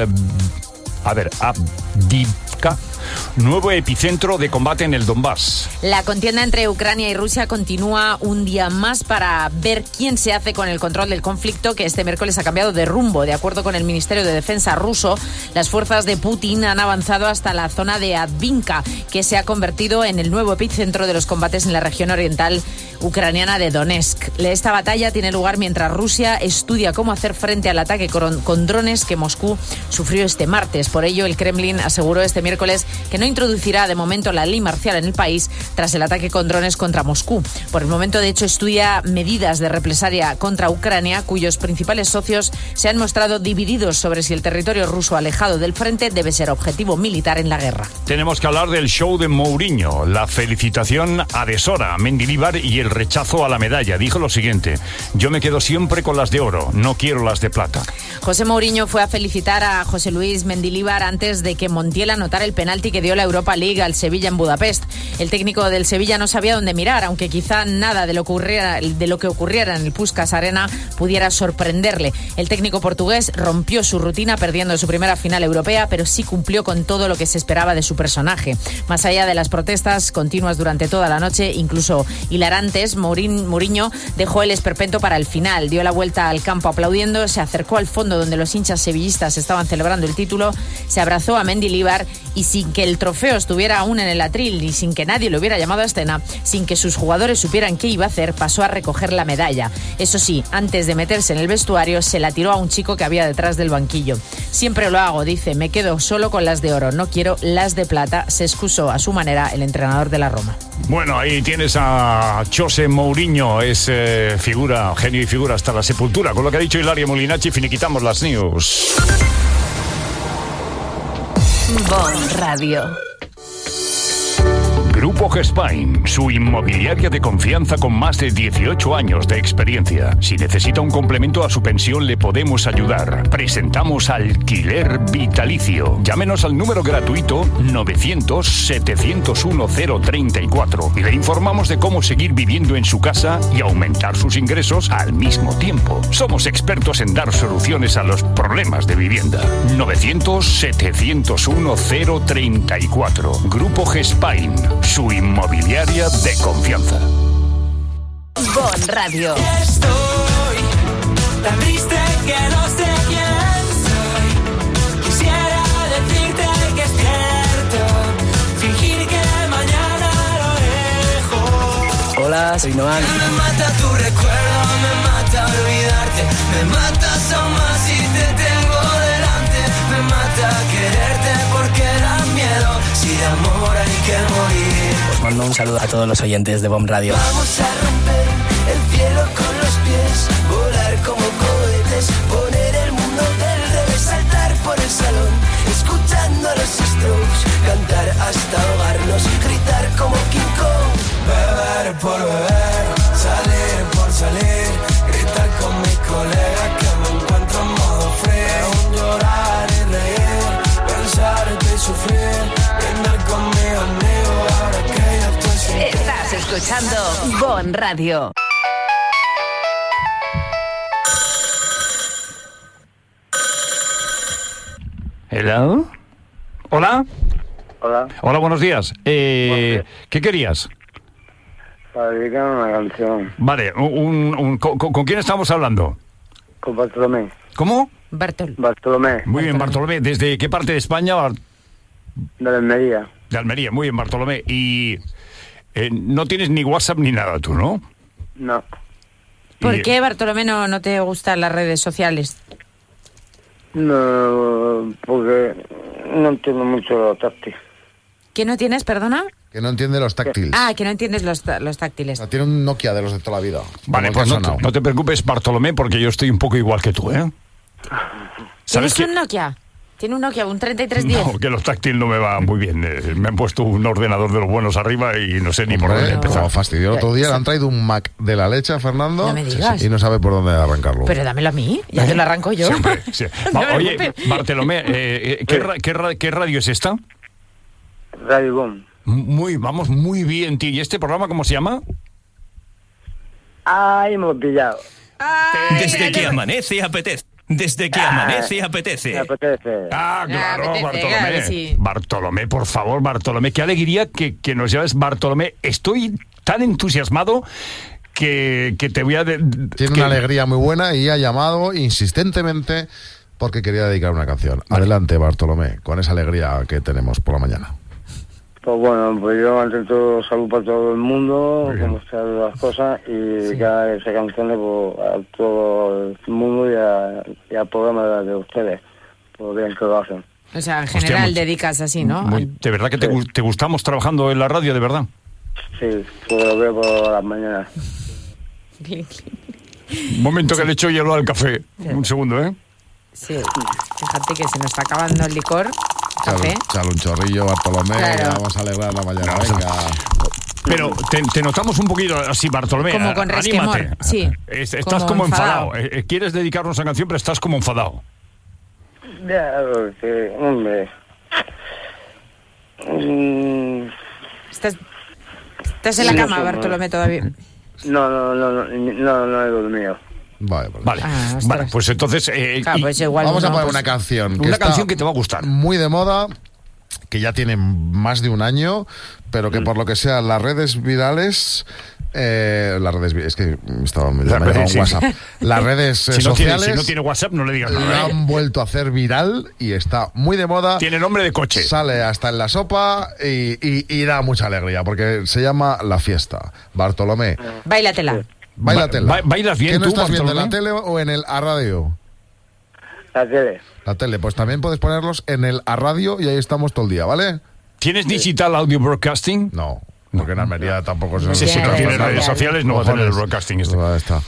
Avdiivka, nuevo epicentro de combate en el Donbass. La contienda entre Ucrania y Rusia continúa un día más para ver quién se hace con el control del conflicto, que este miércoles ha cambiado de rumbo. De acuerdo con el Ministerio de Defensa ruso, las fuerzas de Putin han avanzado hasta la zona de Avdiivka, que se ha convertido en el nuevo epicentro de los combates en la región oriental ucraniana de Donetsk. Esta batalla tiene lugar mientras Rusia estudia cómo hacer frente al ataque con drones que Moscú sufrió este martes. Por ello, el Kremlin aseguró este miércoles que no introducirá de momento la ley marcial en el país tras el ataque con drones contra Moscú. Por el momento, de hecho, estudia medidas de represalia contra Ucrania, cuyos principales socios se han mostrado divididos sobre si el territorio ruso alejado del frente debe ser objetivo militar en la guerra. Tenemos que hablar del show de Mourinho, la felicitación a De Sora, a Mendilibar y el rechazo a la medalla. Dijo lo siguiente: yo me quedo siempre con las de oro, no quiero las de plata. José Mourinho fue a felicitar a José Luis Mendilibar antes de que Montiel anotara el penalti que dio la Europa League al Sevilla en Budapest. El técnico del Sevilla no sabía dónde mirar, aunque quizá nada de lo que ocurriera en el Puskás Arena pudiera sorprenderle. El técnico portugués rompió su rutina perdiendo su primera final europea, pero sí cumplió con todo lo que se esperaba de su personaje. Más allá de las protestas continuas durante toda la noche, incluso hilarantes, Mourinho dejó el esperpento para el final. Dio la vuelta al campo aplaudiendo, se acercó al fondo donde los hinchas sevillistas estaban celebrando el título, se abrazó a Mendilibar y sin que el trofeo estuviera aún en el atril y sin que nadie lo hubiera llamado a escena, sin que sus jugadores supieran qué iba a hacer, pasó a recoger la medalla. Eso sí, antes de meterse en el vestuario, se la tiró a un chico que había detrás del banquillo. Siempre lo hago, dice, me quedo solo con las de oro, no quiero las de plata, se excusó a su manera el entrenador de la Roma. Bueno, ahí tienes a José Mourinho, es figura, genio y figura hasta la sepultura. Con lo que ha dicho Hilaria Molinazzi, finiquitamos las news. Bon Radio. Grupo Gespain, su inmobiliaria de confianza con más de 18 años de experiencia. Si necesita un complemento a su pensión, le podemos ayudar. Presentamos alquiler vitalicio. Llámenos al número gratuito 900-701-034 y le informamos de cómo seguir viviendo en su casa y aumentar sus ingresos al mismo tiempo. Somos expertos en dar soluciones a los problemas de vivienda. 900-701-034. Grupo Gespain, su inmobiliaria de confianza. Bon Radio. Estoy tan triste que no sé quién soy. Quisiera decirte que es cierto, fingir que mañana lo dejo. Hola, soy Noan. Me mata tu recuerdo, me mata olvidarte. Me matas aún más si te tengo delante. Me mata quererte porque da miedo. Si de amor hay que morir. Os mando un saludo a todos los oyentes de Bomb Radio. Vamos a romper el cielo con los pies, volar como cohetes, poner el mundo del revés, saltar por el salón, escuchando a los Strokes, cantar hasta ahogarnos, gritar como King Kong. Bye bye. escuchando Bon Radio. Hello. Hola. Hola. Hola, buenos días. ¿Qué querías? Para dedicar una canción. Vale, ¿con quién estamos hablando? Con Bartolomé. ¿Cómo? Bartolomé. Muy bien, Bartolomé. ¿Desde qué parte de España? De Almería. De Almería, muy bien, Bartolomé. Y no tienes ni WhatsApp ni nada tú, ¿no? No. ¿Por qué, Bartolomé, no te gustan las redes sociales? No, porque no entiendo mucho los táctiles. ¿Qué no tienes, perdona? Que no entiende los táctiles. Ah, que no entiendes los táctiles. Tiene un Nokia de los de toda la vida. Vale, pues no te preocupes, Bartolomé, porque yo estoy un poco igual que tú, ¿eh? ¿Tienes un Nokia? ¿Tiene un Nokia, un 3310? No, que los táctiles no me va muy bien. Me han puesto un ordenador de los buenos arriba y no sé ni por dónde empezar. No, fastidio. El otro día le han traído un Mac de la leche a Fernando. No me digas. Y no sabe por dónde arrancarlo. Pero dámelo a mí, ya te lo arranco yo. Siempre, sí. Oye, Bartolomé, ¿qué radio es esta? Radio Bon. Vamos muy bien, tío. ¿Y este programa cómo se llama? Ay, hemos pillado. Desde que amanece apetece. Desde que amanece apetece. Ah, claro, apetece, Bartolomé. claro, sí. Bartolomé, por favor, Bartolomé. Qué alegría que nos llames Bartolomé. Estoy tan entusiasmado que te voy a... Tiene una alegría muy buena y ha llamado insistentemente porque quería dedicar una canción. Vale. Adelante, Bartolomé, con esa alegría que tenemos por la mañana. Pues bueno, pues yo ante todo salud para todo el mundo, como están las cosas, y que esa canción a todo el mundo y al programa de ustedes, por bien que lo hacen. O sea, en general dedicas así, ¿no? ¿De verdad que te gustamos trabajando en la radio, de verdad? Sí, pues lo veo por las mañanas. Un momento que le echo hielo al café. Un segundo, ¿eh? Sí, fíjate que se nos está acabando el licor. Café. Chale un chorrillo, Bartolomé, claro. Vamos a alegrar la mañana, venga. Pero te notamos un poquito así, Bartolomé. Como con resquemor, anímate. sí. Estás como enfadado. Quieres dedicarnos a canción, pero estás como enfadado. Ya, porque, hombre... ¿Estás en la cama, Bartolomé, todavía? No he dormido. Vale. Vale, pues entonces... pues igual vamos a poner una canción. Una canción que te va a gustar. Muy de moda, que ya tiene más de un año, pero que por lo que sea, las redes virales... es que estaba me WhatsApp. Las redes sociales... si no tiene WhatsApp, no le digas nada. La han vuelto a hacer viral y está muy de moda. Tiene nombre de coche. Sale hasta en la sopa y da mucha alegría, porque se llama La Fiesta. Bartolomé. Báilatela. ¿Bailas bien tú, tú, estás viendo, en Bartolomé? la tele o en el a radio? La tele. La tele, pues también puedes ponerlos en el a radio y ahí estamos todo el día, ¿vale? ¿Tienes Digital Audio Broadcasting? No, porque en Almería tampoco se... Si no tiene redes sociales no va a tener el broadcasting este. Está.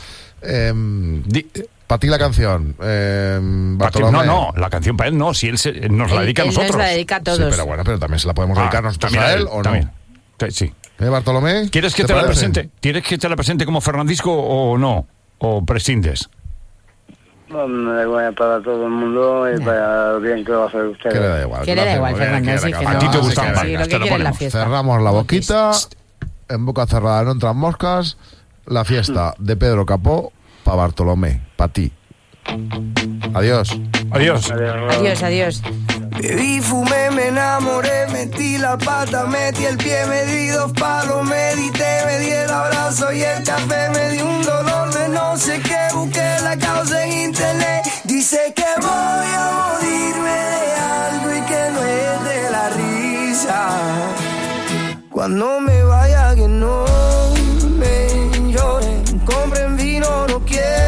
Para ti la canción, Bartolomé. No, la canción para él no, si él nos la dedica a nosotros. Nos la dedica a todos. Sí, pero también se la podemos dedicar nosotros a él, ¿o también. no? Sí. Bartolomé? ¿Quieres que te la presente? ¿Quieres que te la presente como Fernandisco o no? ¿O prescindes? No, me da igual para todo el mundo y para lo bien que lo va a hacer ustedes. Que le da igual. Que le da igual, Fernando. Sí, que a ti te gustan sí, lo que quiere es la fiesta. Cerramos la boquita, en boca cerrada no entran moscas. La fiesta de Pedro Capó para Bartolomé, para ti. Adiós. Adiós. Bebí, fumé, me enamoré, metí la pata, metí el pie, me di 2 palos, medité, me di el abrazo y el café, me di un dolor de no sé qué, busqué la causa en internet, dice que voy a morirme de algo y que no es de la risa, cuando me vaya que no me lloren, compren vino, no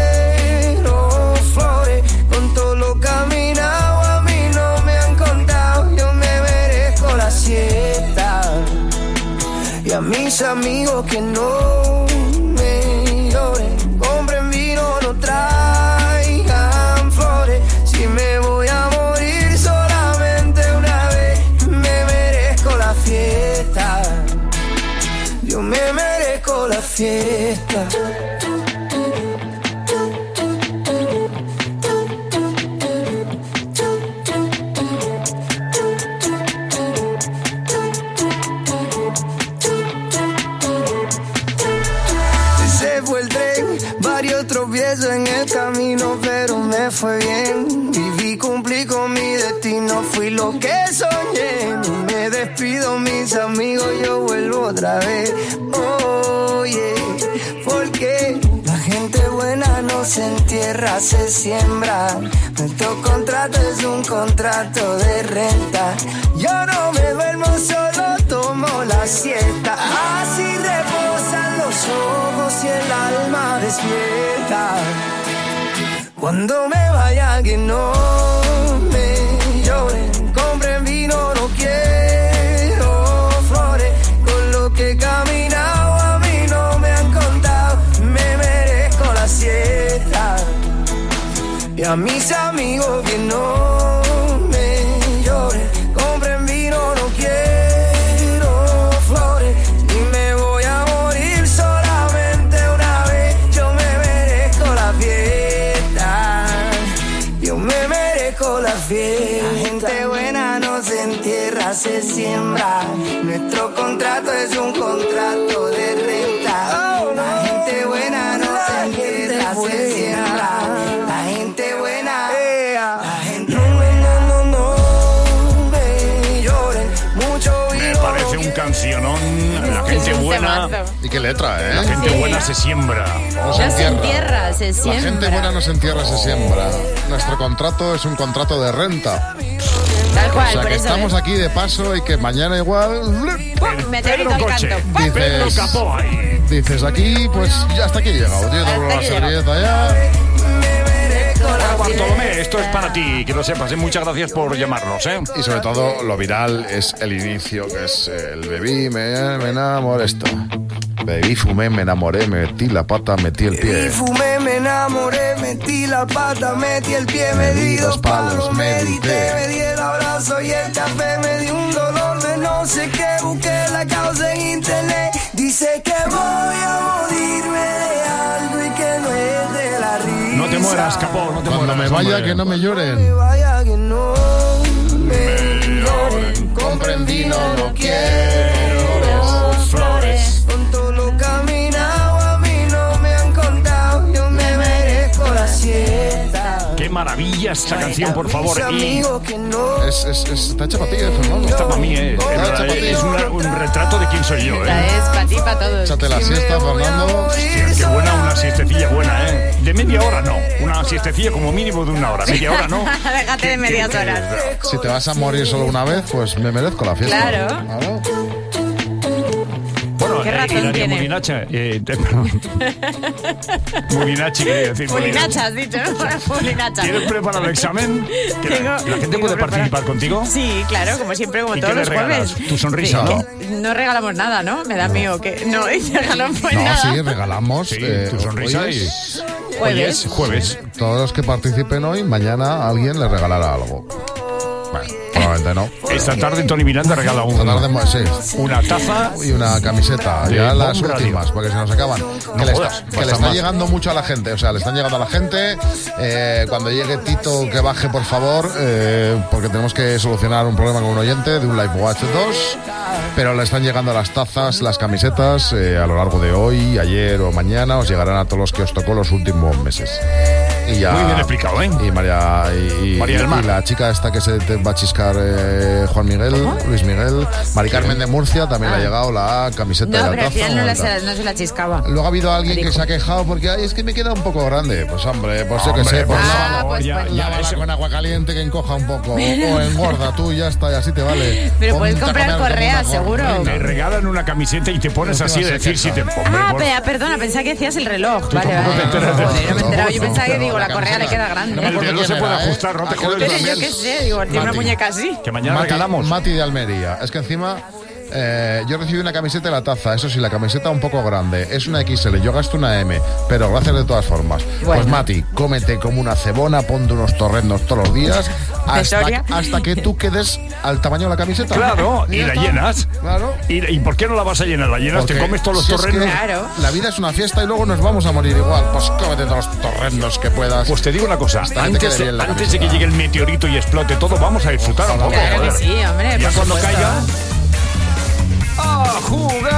quiero flores, con todo lo caminado a mí no me han contado, yo me merezco la siesta, y a mis amigos que no me lloren, compren vino, no traigan flores, si me voy a morir solamente una vez, me merezco la fiesta, yo me merezco la fiesta. tropiezo en el camino, pero me fue bien. Viví, cumplí con mi destino, fui lo que soñé. Me despido, mis amigos, yo vuelvo otra vez. Oye, porque la gente buena no se entierra, se siembra. Nuestro contrato es un contrato de renta. Yo no me duermo, solo tomo la siesta. Así reposan los ojos y el alma despierta. Cuando me vaya que no me lloren, compren vino, no quiero flores. Con lo que he caminado a mí no me han contado, me merezco la siesta. Y a mis amigos que no me lloren, compren vino, no quiero flores. Y me voy a morir solamente una vez, yo me merezco la fiesta. Yo me merezco la fiesta. La gente buena no se entierra, se siembra. Nuestro contrato es un contrato de renta. La gente buena no se entierra, se siembra. La gente buena, la gente buena no me lloren. Mucho vino. Me parece un cancionón. La gente buena. ¿Y qué letra, eh? La gente buena se siembra. No se entierra, se siembra. La gente buena no se entierra, se siembra. Nuestro contrato es un contrato de renta. Tal cual, o sea por que eso, estamos aquí de paso y que mañana igual... Meteorito al canto. Dices aquí, pues ya hasta aquí he llegado. Yo doblo la servilleta ya. Bartolomé, esto es para ti, que lo sepas, ¿eh? Muchas gracias por llamarnos, ¿eh? Y sobre todo, lo viral es el inicio, que es el bebí, me enamoré esto. Bebí, fumé, me enamoré, metí la pata, metí el pie. Bebí, fumé, me enamoré, metí la pata, metí el pie, me di 2 palos, medité, me di el abrazo y el café, me di un dolor de no sé qué, busqué la causa en internet. Dice que voy a morirme de algo y que no es de la risa. No te mueras, capó, no te Cuando mueras. me vaya, hombre. que no me lloren. Me vaya que no me lloren. Compren vino, no quiero flores. Con todo lo caminado a mí no me han contado, yo me merezco la siesta. Qué maravilla esta canción, por favor. Y está hecha para ti, Fernando. está para mí, ¿eh? Es un retrato de quién soy yo, Esta ¿eh? es para ti, para todos. Échate la siesta, Fernando. Hostia, qué buena, una siestecilla buena, ¿eh? De media hora no, una siestecilla como mínimo de 1 hora. Media hora no. Déjate de medias horas. Si te vas a morir solo una vez, pues me merezco la fiesta. Claro. Bueno, ¿Qué razón Hilaria tiene? Molinacha, perdón. Molinachi, quería decir. Molinacha, has dicho, ¿no? Molinacha. ¿Tienes preparado el examen? Que la gente puede participar contigo. Sí, claro, como siempre, como ¿Y todos qué le los jueves. regalas? Tu sonrisa, ¿no? No regalamos nada, ¿no? Me da miedo que... No, regalamos pues No, nada. sí, regalamos. Sí, tu sonrisa y... Jueves. Jueves. Todos los que participen hoy, mañana alguien les regalará algo. Bueno, probablemente no. Esta tarde Tony Miranda regala Esta tarde, sí. una taza y una camiseta. de Ya las Bomb Radio. últimas, porque se nos acaban. No jodas, que le está llegando mucho a la gente. O sea, le están llegando a la gente. Cuando llegue Tito, que baje, por favor, porque tenemos que solucionar un problema con un oyente de un Live Watch 2. Pero le están llegando las tazas, las camisetas, a lo largo de hoy, ayer o mañana. Os llegarán a todos los que os tocó los últimos meses. Y ya, muy bien explicado, ¿eh? Y María del Mar. y la chica esta que se te va a chiscar, Juan Miguel, Luis Miguel, Mari Carmen de Murcia, también le ha llegado la camiseta No, de la pero al taza. final no se la chiscaba. Luego ha habido alguien que se ha quejado porque ay, es que me queda un poco grande. Pues hombre, pues yo que Hombre, sé, pues pues lávala con agua caliente que encoja un poco. O engorda tú y ya está, y así te vale. Pero Ponte puedes a comprar comer correa, como una seguro. gorrina. Me regalan una camiseta y te pones No te así a vas a decir si te... quejar. Hombre, Perdona, pensaba que decías el reloj. Tú Vale, tampoco te enteras de- Joder, no me he enterado. Yo No, pensaba que pero digo, la correa le camiseta. queda grande. No me el acuerdo dedo se quién puede era, ajustar, no te Aquel jodes Pero yo también. qué sé, digo, tiene una Mati. muñeca así. Que mañana regalamos. Mati de Almería. Es que encima yo recibí una camiseta y la taza. Eso sí, la camiseta un poco grande. Es una XL, yo gasto una M. Pero gracias de todas formas. Bueno. Pues Mati, cómete como una cebona, ponte unos torrendos todos los días Historia. hasta que tú quedes al tamaño de la camiseta. Claro, y ya la está. llenas. Claro. ¿Y por qué no la vas a llenar? La llenas, Porque te comes todos los si es que torrendos. Claro. La vida es una fiesta y luego nos vamos a morir igual. Pues cómete todos los torrendos que puedas. Pues te digo una cosa, Hasta que te antes, quede bien la antes de camiseta. que llegue el meteorito y explote todo, vamos a disfrutar un poco. Claro que joder. sí, hombre. Ya por cuando supuesto. caiga... ¡A jugar con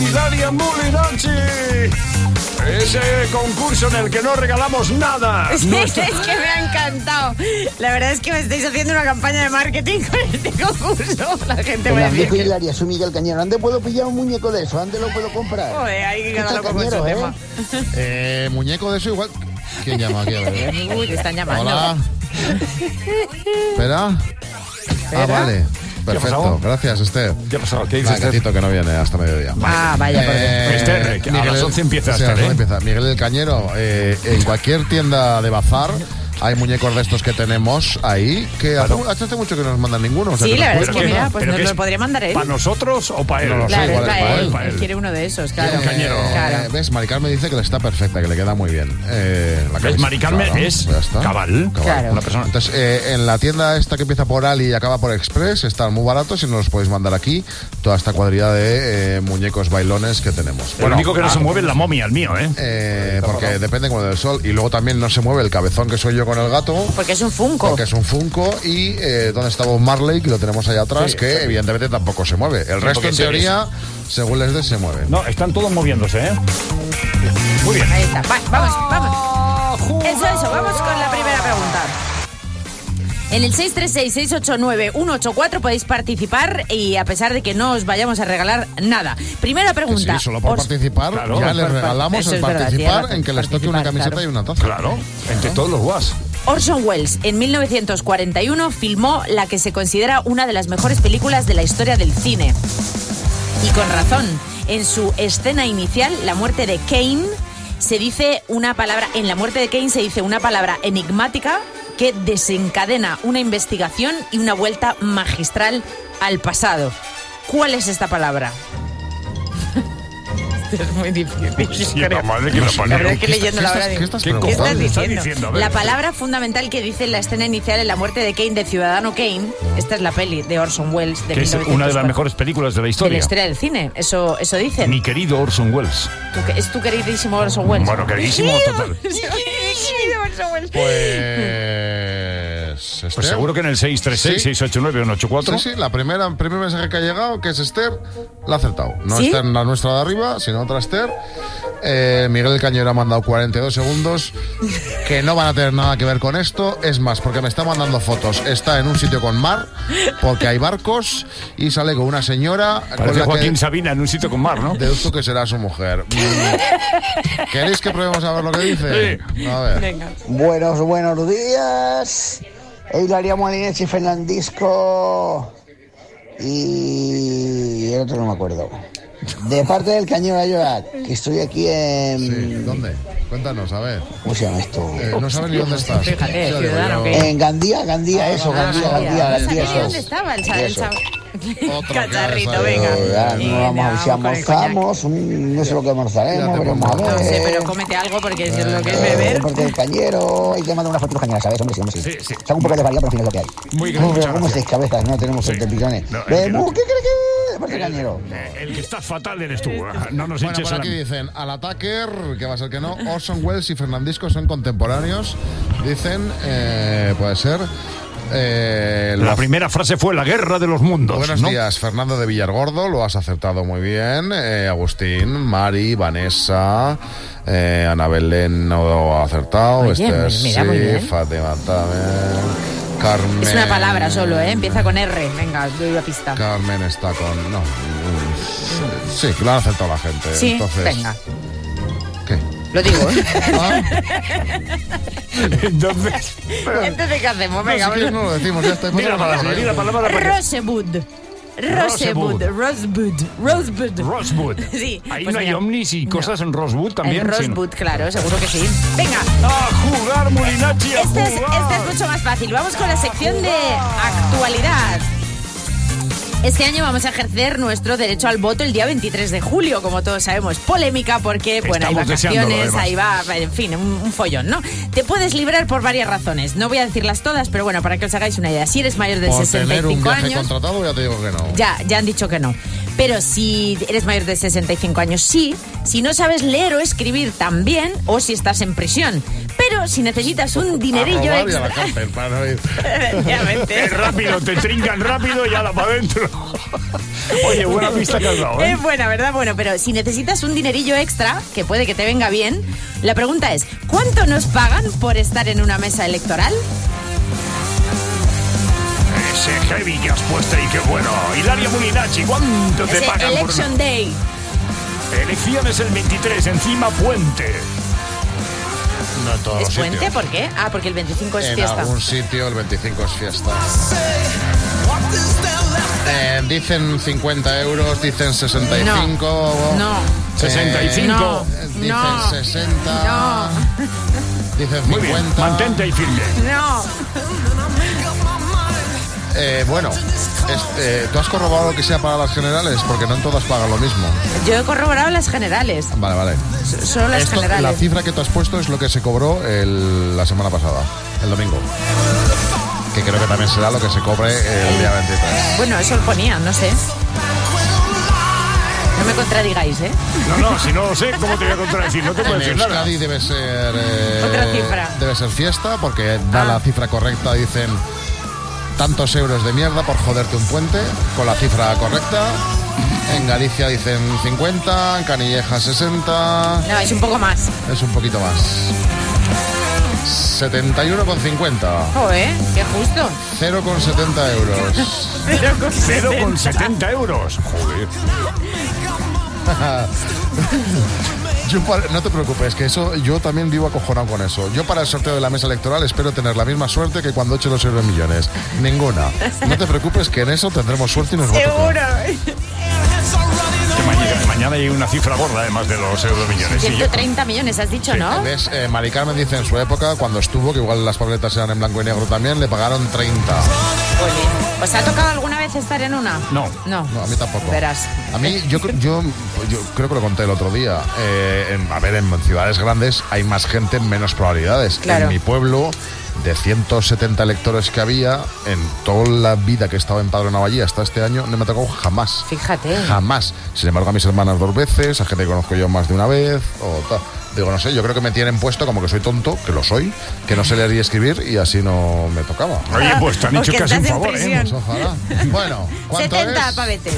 Hilaria Molinacci. Ese concurso en el que no regalamos nada. Sí, es que me ha encantado. La verdad es que me estáis haciendo una campaña de marketing con este concurso. La gente va a decir que... Hilaria, soy Miguel Cañero. ¿Dónde puedo pillar un muñeco de eso? ¿Dónde lo puedo comprar? Joder, hay que quedar loco con su tema. Muñeco de eso igual... ¿Quién llama aquí? Uy, te están llamando. Hola. ¿Espera? Ah, vale. Perfecto, gracias, Esther. ¿Qué ha pasado? ¿Qué dices, Esther? Gatito que no viene hasta mediodía. Vaya, Esther, a las 11 empieza sí, Esther, a las 11 empieza. Miguel el Cañero, en cualquier tienda de bazar hay muñecos de estos que tenemos ahí, que hace mucho que no nos mandan ninguno. O sea, sí, la verdad es que mira, pues nos lo podría mandar él. ¿Para nosotros o para él? No lo sé, claro, igual para él. para Él quiere uno de esos, claro. Cañero. Claro. ¿Ves? Mari Carmen dice que le está perfecta, que le queda muy bien. ¿Ves? Mari Carmen es cabal. Claro. Una persona. Entonces, en la tienda esta que empieza por Ali y acaba por Express, están muy baratos y nos los podéis mandar aquí. Toda esta cuadrilla de muñecos bailones que tenemos. Lo único que no se mueve es la momia, el mío, porque depende como del sol. Y luego también no se mueve el cabezón que soy yo con el gato. Porque es un Funko. Porque es un Funko y donde está Bob Marley, que lo tenemos allá atrás, que evidentemente tampoco se mueve. El resto, en teoría, según les des, se mueven. No, están todos moviéndose, ¿eh? Muy bien. Ahí está. Vamos. Eso, vamos con la primera pregunta. En el 636-689-184 podéis participar y a pesar de que no os vayamos a regalar nada. Primera pregunta. Sí, solo por participar, ya les regalamos el participar en que les toque una camiseta y una taza. Claro, entre todos los guas. Orson Welles en 1941 filmó la que se considera una de las mejores películas de la historia del cine. Y con razón, en su escena inicial, la muerte de Kane, se dice una palabra, en la muerte de Kane se dice una palabra enigmática que desencadena una investigación y una vuelta magistral al pasado. ¿Cuál es esta palabra? Es muy difícil. La madre que lo pone. La verdad es que leyendo la hora ¿Qué estás diciendo? La palabra fundamental que dice en la escena inicial en la muerte de Kane, de Ciudadano Kane, esta es la peli de Orson Welles de que es una de las mejores películas de la historia. De la historia del cine, eso dicen. Mi querido Orson Welles. ¿Es tu queridísimo Orson Welles? Bueno, queridísimo total. Pues seguro que en el 636-689-184. Sí, el primer mensaje que ha llegado, que es Esther, la ha acertado. No ¿Sí? Esther, la nuestra de arriba, sino otra Esther. Miguel el Cañero ha mandado 42 segundos, que no van a tener nada que ver con esto. Es más, porque me está mandando fotos. Está en un sitio con mar, porque hay barcos, y sale con una señora. Parece con Joaquín Sabina en un sitio con mar, ¿no? Deduzco que será su mujer. ¿Queréis que probemos a ver lo que dice? Sí. A ver. Venga. Buenos días. Hilaria Molinacci, Fernandisco y el otro no me acuerdo. De parte del Cañero a llorar, que estoy aquí en... Sí, ¿dónde? Cuéntanos, a ver. ¿Cómo se llama esto? No sabes ni dónde estás. Fíjate, Ciudadano Kane. En Gandía, eso, Gandía. ¿Dónde estaba el cacharrito? Venga. No vamos a ver si almorzamos, no sé lo que almorzaremos, veremos a ver. No sé, pero cómete algo porque es lo que es beber. Porque el Cañero, hay que mandar una foto de los Cañeros, ¿sabes? Hombre, sí. Sí. Son un poco de variedad, pero al final es lo que hay. Muy bien. ¿Cómo estáis cabezas? No tenemos picones. ¿Qué crees que es? Cañero. El que estás fatal eres tú. No nos Bueno, hinches por aquí dicen, al ataque, que va a ser que no, Orson Welles y Fernandisco son contemporáneos. Dicen, puede ser. La primera frase fue la guerra de los mundos. Buenos días, Fernando de Villargordo, lo has acertado muy bien. Agustín, Mari, Vanessa, Ana Belén no lo ha acertado. Oye, Esther mira, muy sí, bien. Fátima también. Carmen. Es una palabra solo, Empieza con R. Venga, doy la pista. Carmen está con... No. Sí, lo han acertado la gente. Sí, entonces, venga. ¿Qué? Lo digo. Entonces, ¿qué hacemos? Venga, no, si quieres no lo decimos, ya está. Di la palabra. Rosebud. Sí. Ahí pues no hay mira. ovnis y cosas en Rosebud también. En Rosebud, claro, seguro que sí. Venga. A jugar, Molinacci, a Este jugar. es mucho más fácil. Vamos con la sección de actualidad. Este año vamos a ejercer nuestro derecho al voto el día 23 de julio, como todos sabemos. Polémica porque, bueno, hay Estamos deseándolo, vacaciones, además. ahí va, en fin, un follón, ¿no? Te puedes librar por varias razones. No voy a decirlas todas, pero bueno, para que os hagáis una idea. Si eres mayor de Por tener un 65 viaje años... contratado, ya te digo que no. Ya han dicho que no. Pero si eres mayor de 65 años, sí. Si no sabes leer o escribir, también. O si estás en prisión. Pero si necesitas un dinerillo A robar y a la extra... cárcel, para no ir. Es rápido, te trincan rápido y ala para adentro. Oye, buena pista que has dado, ¿eh? Es buena, ¿verdad? Bueno, pero si necesitas un dinerillo extra, que puede que te venga bien, la pregunta es, ¿cuánto nos pagan por estar en una mesa electoral? Ese heavy que has puesto ahí, qué bueno. Hilaria Muninachi, ¿cuánto te Ese pagan Election Day. Elecciones el 23, encima puente. No en todos ¿Es los puente? sitios. ¿Por qué? Ah, porque el 25 es En fiesta. algún sitio el 25 es fiesta. Dicen 50 euros, dicen 65. No. 65. No. Dicen No. 60. No. Dicen 50. Muy bien, mantente ahí firme. No. Bueno, ¿tú has corroborado que sea para las generales? Porque no en todas pagan lo mismo. Yo he corroborado las generales. Vale. Solo las generales. La cifra que tú has puesto es lo que se cobró la semana pasada, el domingo. Que creo que también será lo que se cobre el día 23. Bueno, eso lo ponía, no sé. No me contradigáis, ¿eh? No, si no lo sé, ¿cómo te voy a contradecir? No te puedo En decir nada. Euskadi debe ser... Otra cifra. Debe ser fiesta, porque da la cifra correcta, dicen... Tantos euros de mierda por joderte un puente, con la cifra correcta. En Galicia dicen 50, en Canilleja 60... No, es un poco más. Es un poquito más. 71,50. Joder, qué justo. 0,70 euros. 0,70 euros. Joder. No te preocupes, que eso yo también vivo acojonado con eso. Yo para el sorteo de la mesa electoral espero tener la misma suerte que cuando eche los euromillones. Ninguna. No te preocupes, que en eso tendremos suerte y nos va a tocar. Seguro. Que mañana hay una cifra gorda además de los euromillones. 130 millones, has dicho, ¿no? ¿Ves? Mari Carmen dice en su época, cuando estuvo, que igual las papeletas eran en blanco y negro también, le pagaron 30. ¿Os ha tocado alguna vez estar en una? No, a mí tampoco. Verás. A mí, yo creo que lo conté el otro día. En ciudades grandes hay más gente, menos probabilidades. Claro. En mi pueblo, de 170 electores que había, en toda la vida que he estado empadronado allí hasta este año, no me ha tocado jamás. Fíjate. Jamás. Sin embargo, a mis hermanas 2 veces, a gente que conozco yo más de una vez, o tal. Digo, no sé, yo creo que me tienen puesto como que soy tonto, que lo soy, que no sé leer y escribir, y así no me tocaba. Oye, pues te han hecho casi un favor, ¿eh? Pues ojalá. Bueno, ¿cuánto 70 es? pavetes.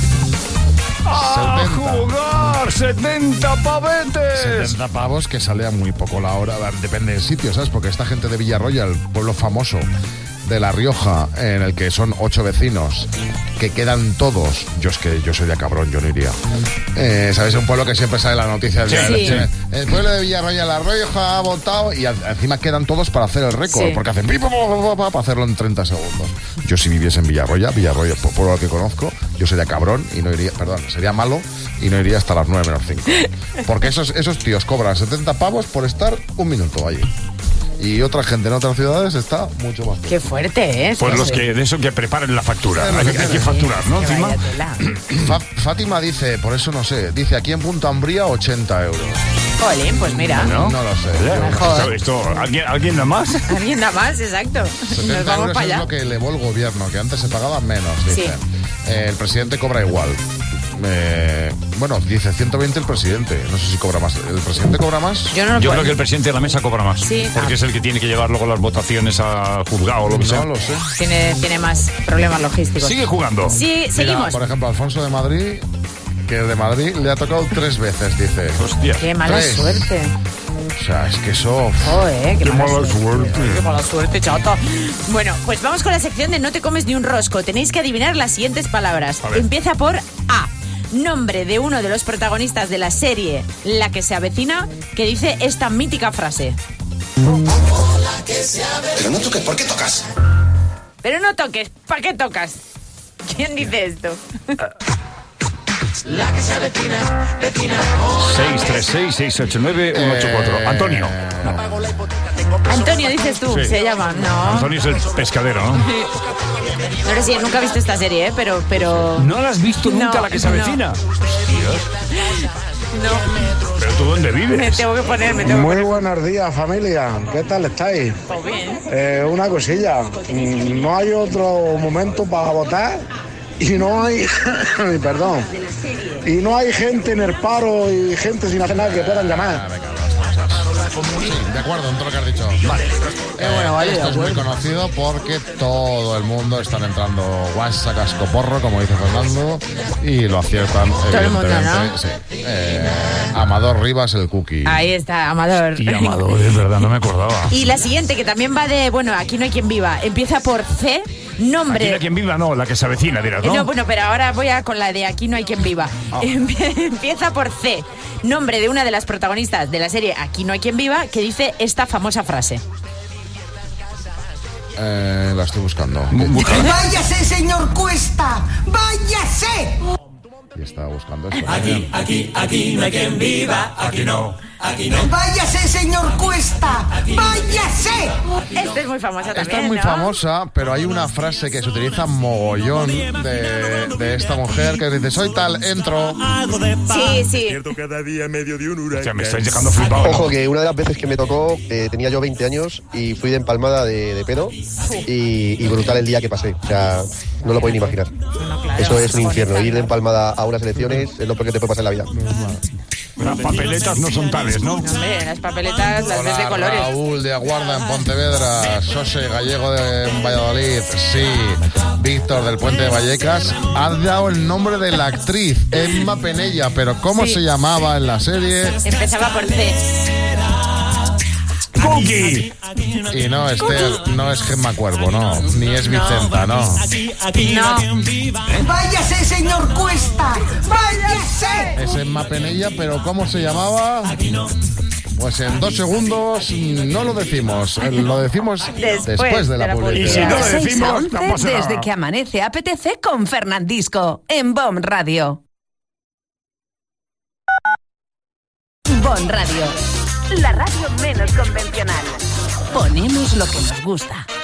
¡A jugar! ¡70 pavetes! 70 pavos, que sale a muy poco la hora. Depende del sitio, ¿sabes? Porque esta gente de Villarroya, el pueblo famoso de La Rioja, en el que son 8 vecinos, que quedan todos. Yo soy de cabrón, yo no iría. ¿Sabes? Un pueblo que siempre sale la noticia del día de elecciones. El pueblo de Villarroya, La Rioja, ha votado, y encima quedan todos para hacer el récord, porque hacen para hacerlo en 30 segundos. Yo si viviese en Villarroya, pueblo al que conozco, yo sería cabrón y no iría, sería malo y no iría hasta las 9 menos 5. Porque esos tíos cobran 70 pavos por estar un minuto allí. Y otra gente en otras ciudades está mucho más. Qué fuerte, ¿eh? Pues los que de eso que preparen la factura. Hay que facturar, ¿no? Encima. Fátima dice, por eso no sé, dice aquí en Punta Umbría 80 euros. Jolín, pues mira. No lo sé. ¿Alguien da más? ¿Alguien da más? Exacto. 70 Nos vamos euros para es allá. lo que elevó el gobierno, que antes se pagaba menos, dicen. Sí. El presidente cobra igual. Bueno, dice 120 el presidente. No sé si cobra más. ¿El presidente cobra más? Yo creo que el presidente de la mesa cobra más. Sí. Porque es el que tiene que llevar luego las votaciones al juzgado o lo que sea. No lo sé. Tiene más problemas logísticos. Sigue jugando. Sí, Mira, seguimos. por ejemplo, Alfonso de Madrid, que de Madrid le ha tocado 3 veces, dice. Hostia. Qué mala 3. suerte. O sea, es que eso... Joder, Qué mala suerte. Qué mala suerte, chata. Bueno, pues vamos con la sección de No te comes ni un rosco. Tenéis que adivinar las siguientes palabras. Empieza por A. Nombre de uno de los protagonistas de la serie La que se avecina, que dice esta mítica frase. Pero no toques, ¿por qué tocas? Pero no toques, ¿para qué tocas? ¿Quién dice esto? La que se avecina, vecina. 636-689-184. Antonio. Antonio, dices tú, Sí. se llama. No. Antonio es el pescadero, ¿no? No sé si nunca he visto esta serie, pero... ¿No la has visto nunca, No, La que se avecina? No. ¿Pero tú dónde Me vives? tengo que poner, me tengo que Muy poner. buenos días, familia. ¿Qué tal estáis? Pues bien. Una cosilla. ¿No hay otro momento para votar? y no hay, perdón, y no hay gente en el paro y gente sin hacer nada que puedan llamar. Sí, de acuerdo en todo lo que has dicho. Vale. Esto es muy conocido porque todo el mundo están entrando WhatsApp a cascoporro, como dice Fernando, y lo aciertan, todo el mundo, ¿no? Sí. Amador Rivas, el cookie. Ahí está, Amador. Y Amador, es verdad, no me acordaba. Y la siguiente, que también va de, bueno, aquí no hay quien viva, empieza por C, nombre... Aquí no hay quien viva, no, la que se avecina, dirás, ¿no? No, bueno, pero ahora voy a con la de aquí no hay quien viva. Empieza por C, nombre de una de las protagonistas de la serie Aquí no hay quien viva, que dice esta famosa frase. La estoy buscando. ¡Váyase, señor Cuesta! ¡Váyase! Y estaba buscando esto. Aquí no hay quien viva, aquí no. ¡Váyase, señor Cuesta! ¡Váyase! Esta es muy famosa también, Esta es muy famosa, pero hay una frase que se utiliza mogollón de esta mujer que dice, soy tal, entro. Sí. Cada día en medio de un huracán. O sea, me estáis dejando flipado. Ojo, que una de las veces que me tocó, tenía yo 20 años y fui de empalmada de pedo y brutal el día que pasé. O sea, no lo podéis ni imaginar. Eso es un infierno. Ir de empalmada a unas elecciones es lo peor que te puede pasar en la vida. Las papeletas no son tales, ¿no? Hombre, las papeletas las ves de colores. Raúl de Aguarda en Pontevedra, José Gallego de Valladolid, sí, Víctor del Puente de Vallecas. Has dado el nombre de la actriz, Emma Penella, pero ¿cómo se llamaba en la serie? Empezaba por C. ¡Cookie! Y no, Esther, no es Gemma Cuervo, no, ni es Vicenta, no. No. ¡Váyase, señor Cuesta! ¡Váyase! Es Emma Penella, pero ¿cómo se llamaba? Pues en 2 segundos no lo decimos, lo decimos después de la publicidad. Y si no lo decimos, no pasa nada. Desde que amanece apetece con Fernandisco en BOM Radio. BOM Radio, la radio menos convencional. Ponemos lo que nos gusta.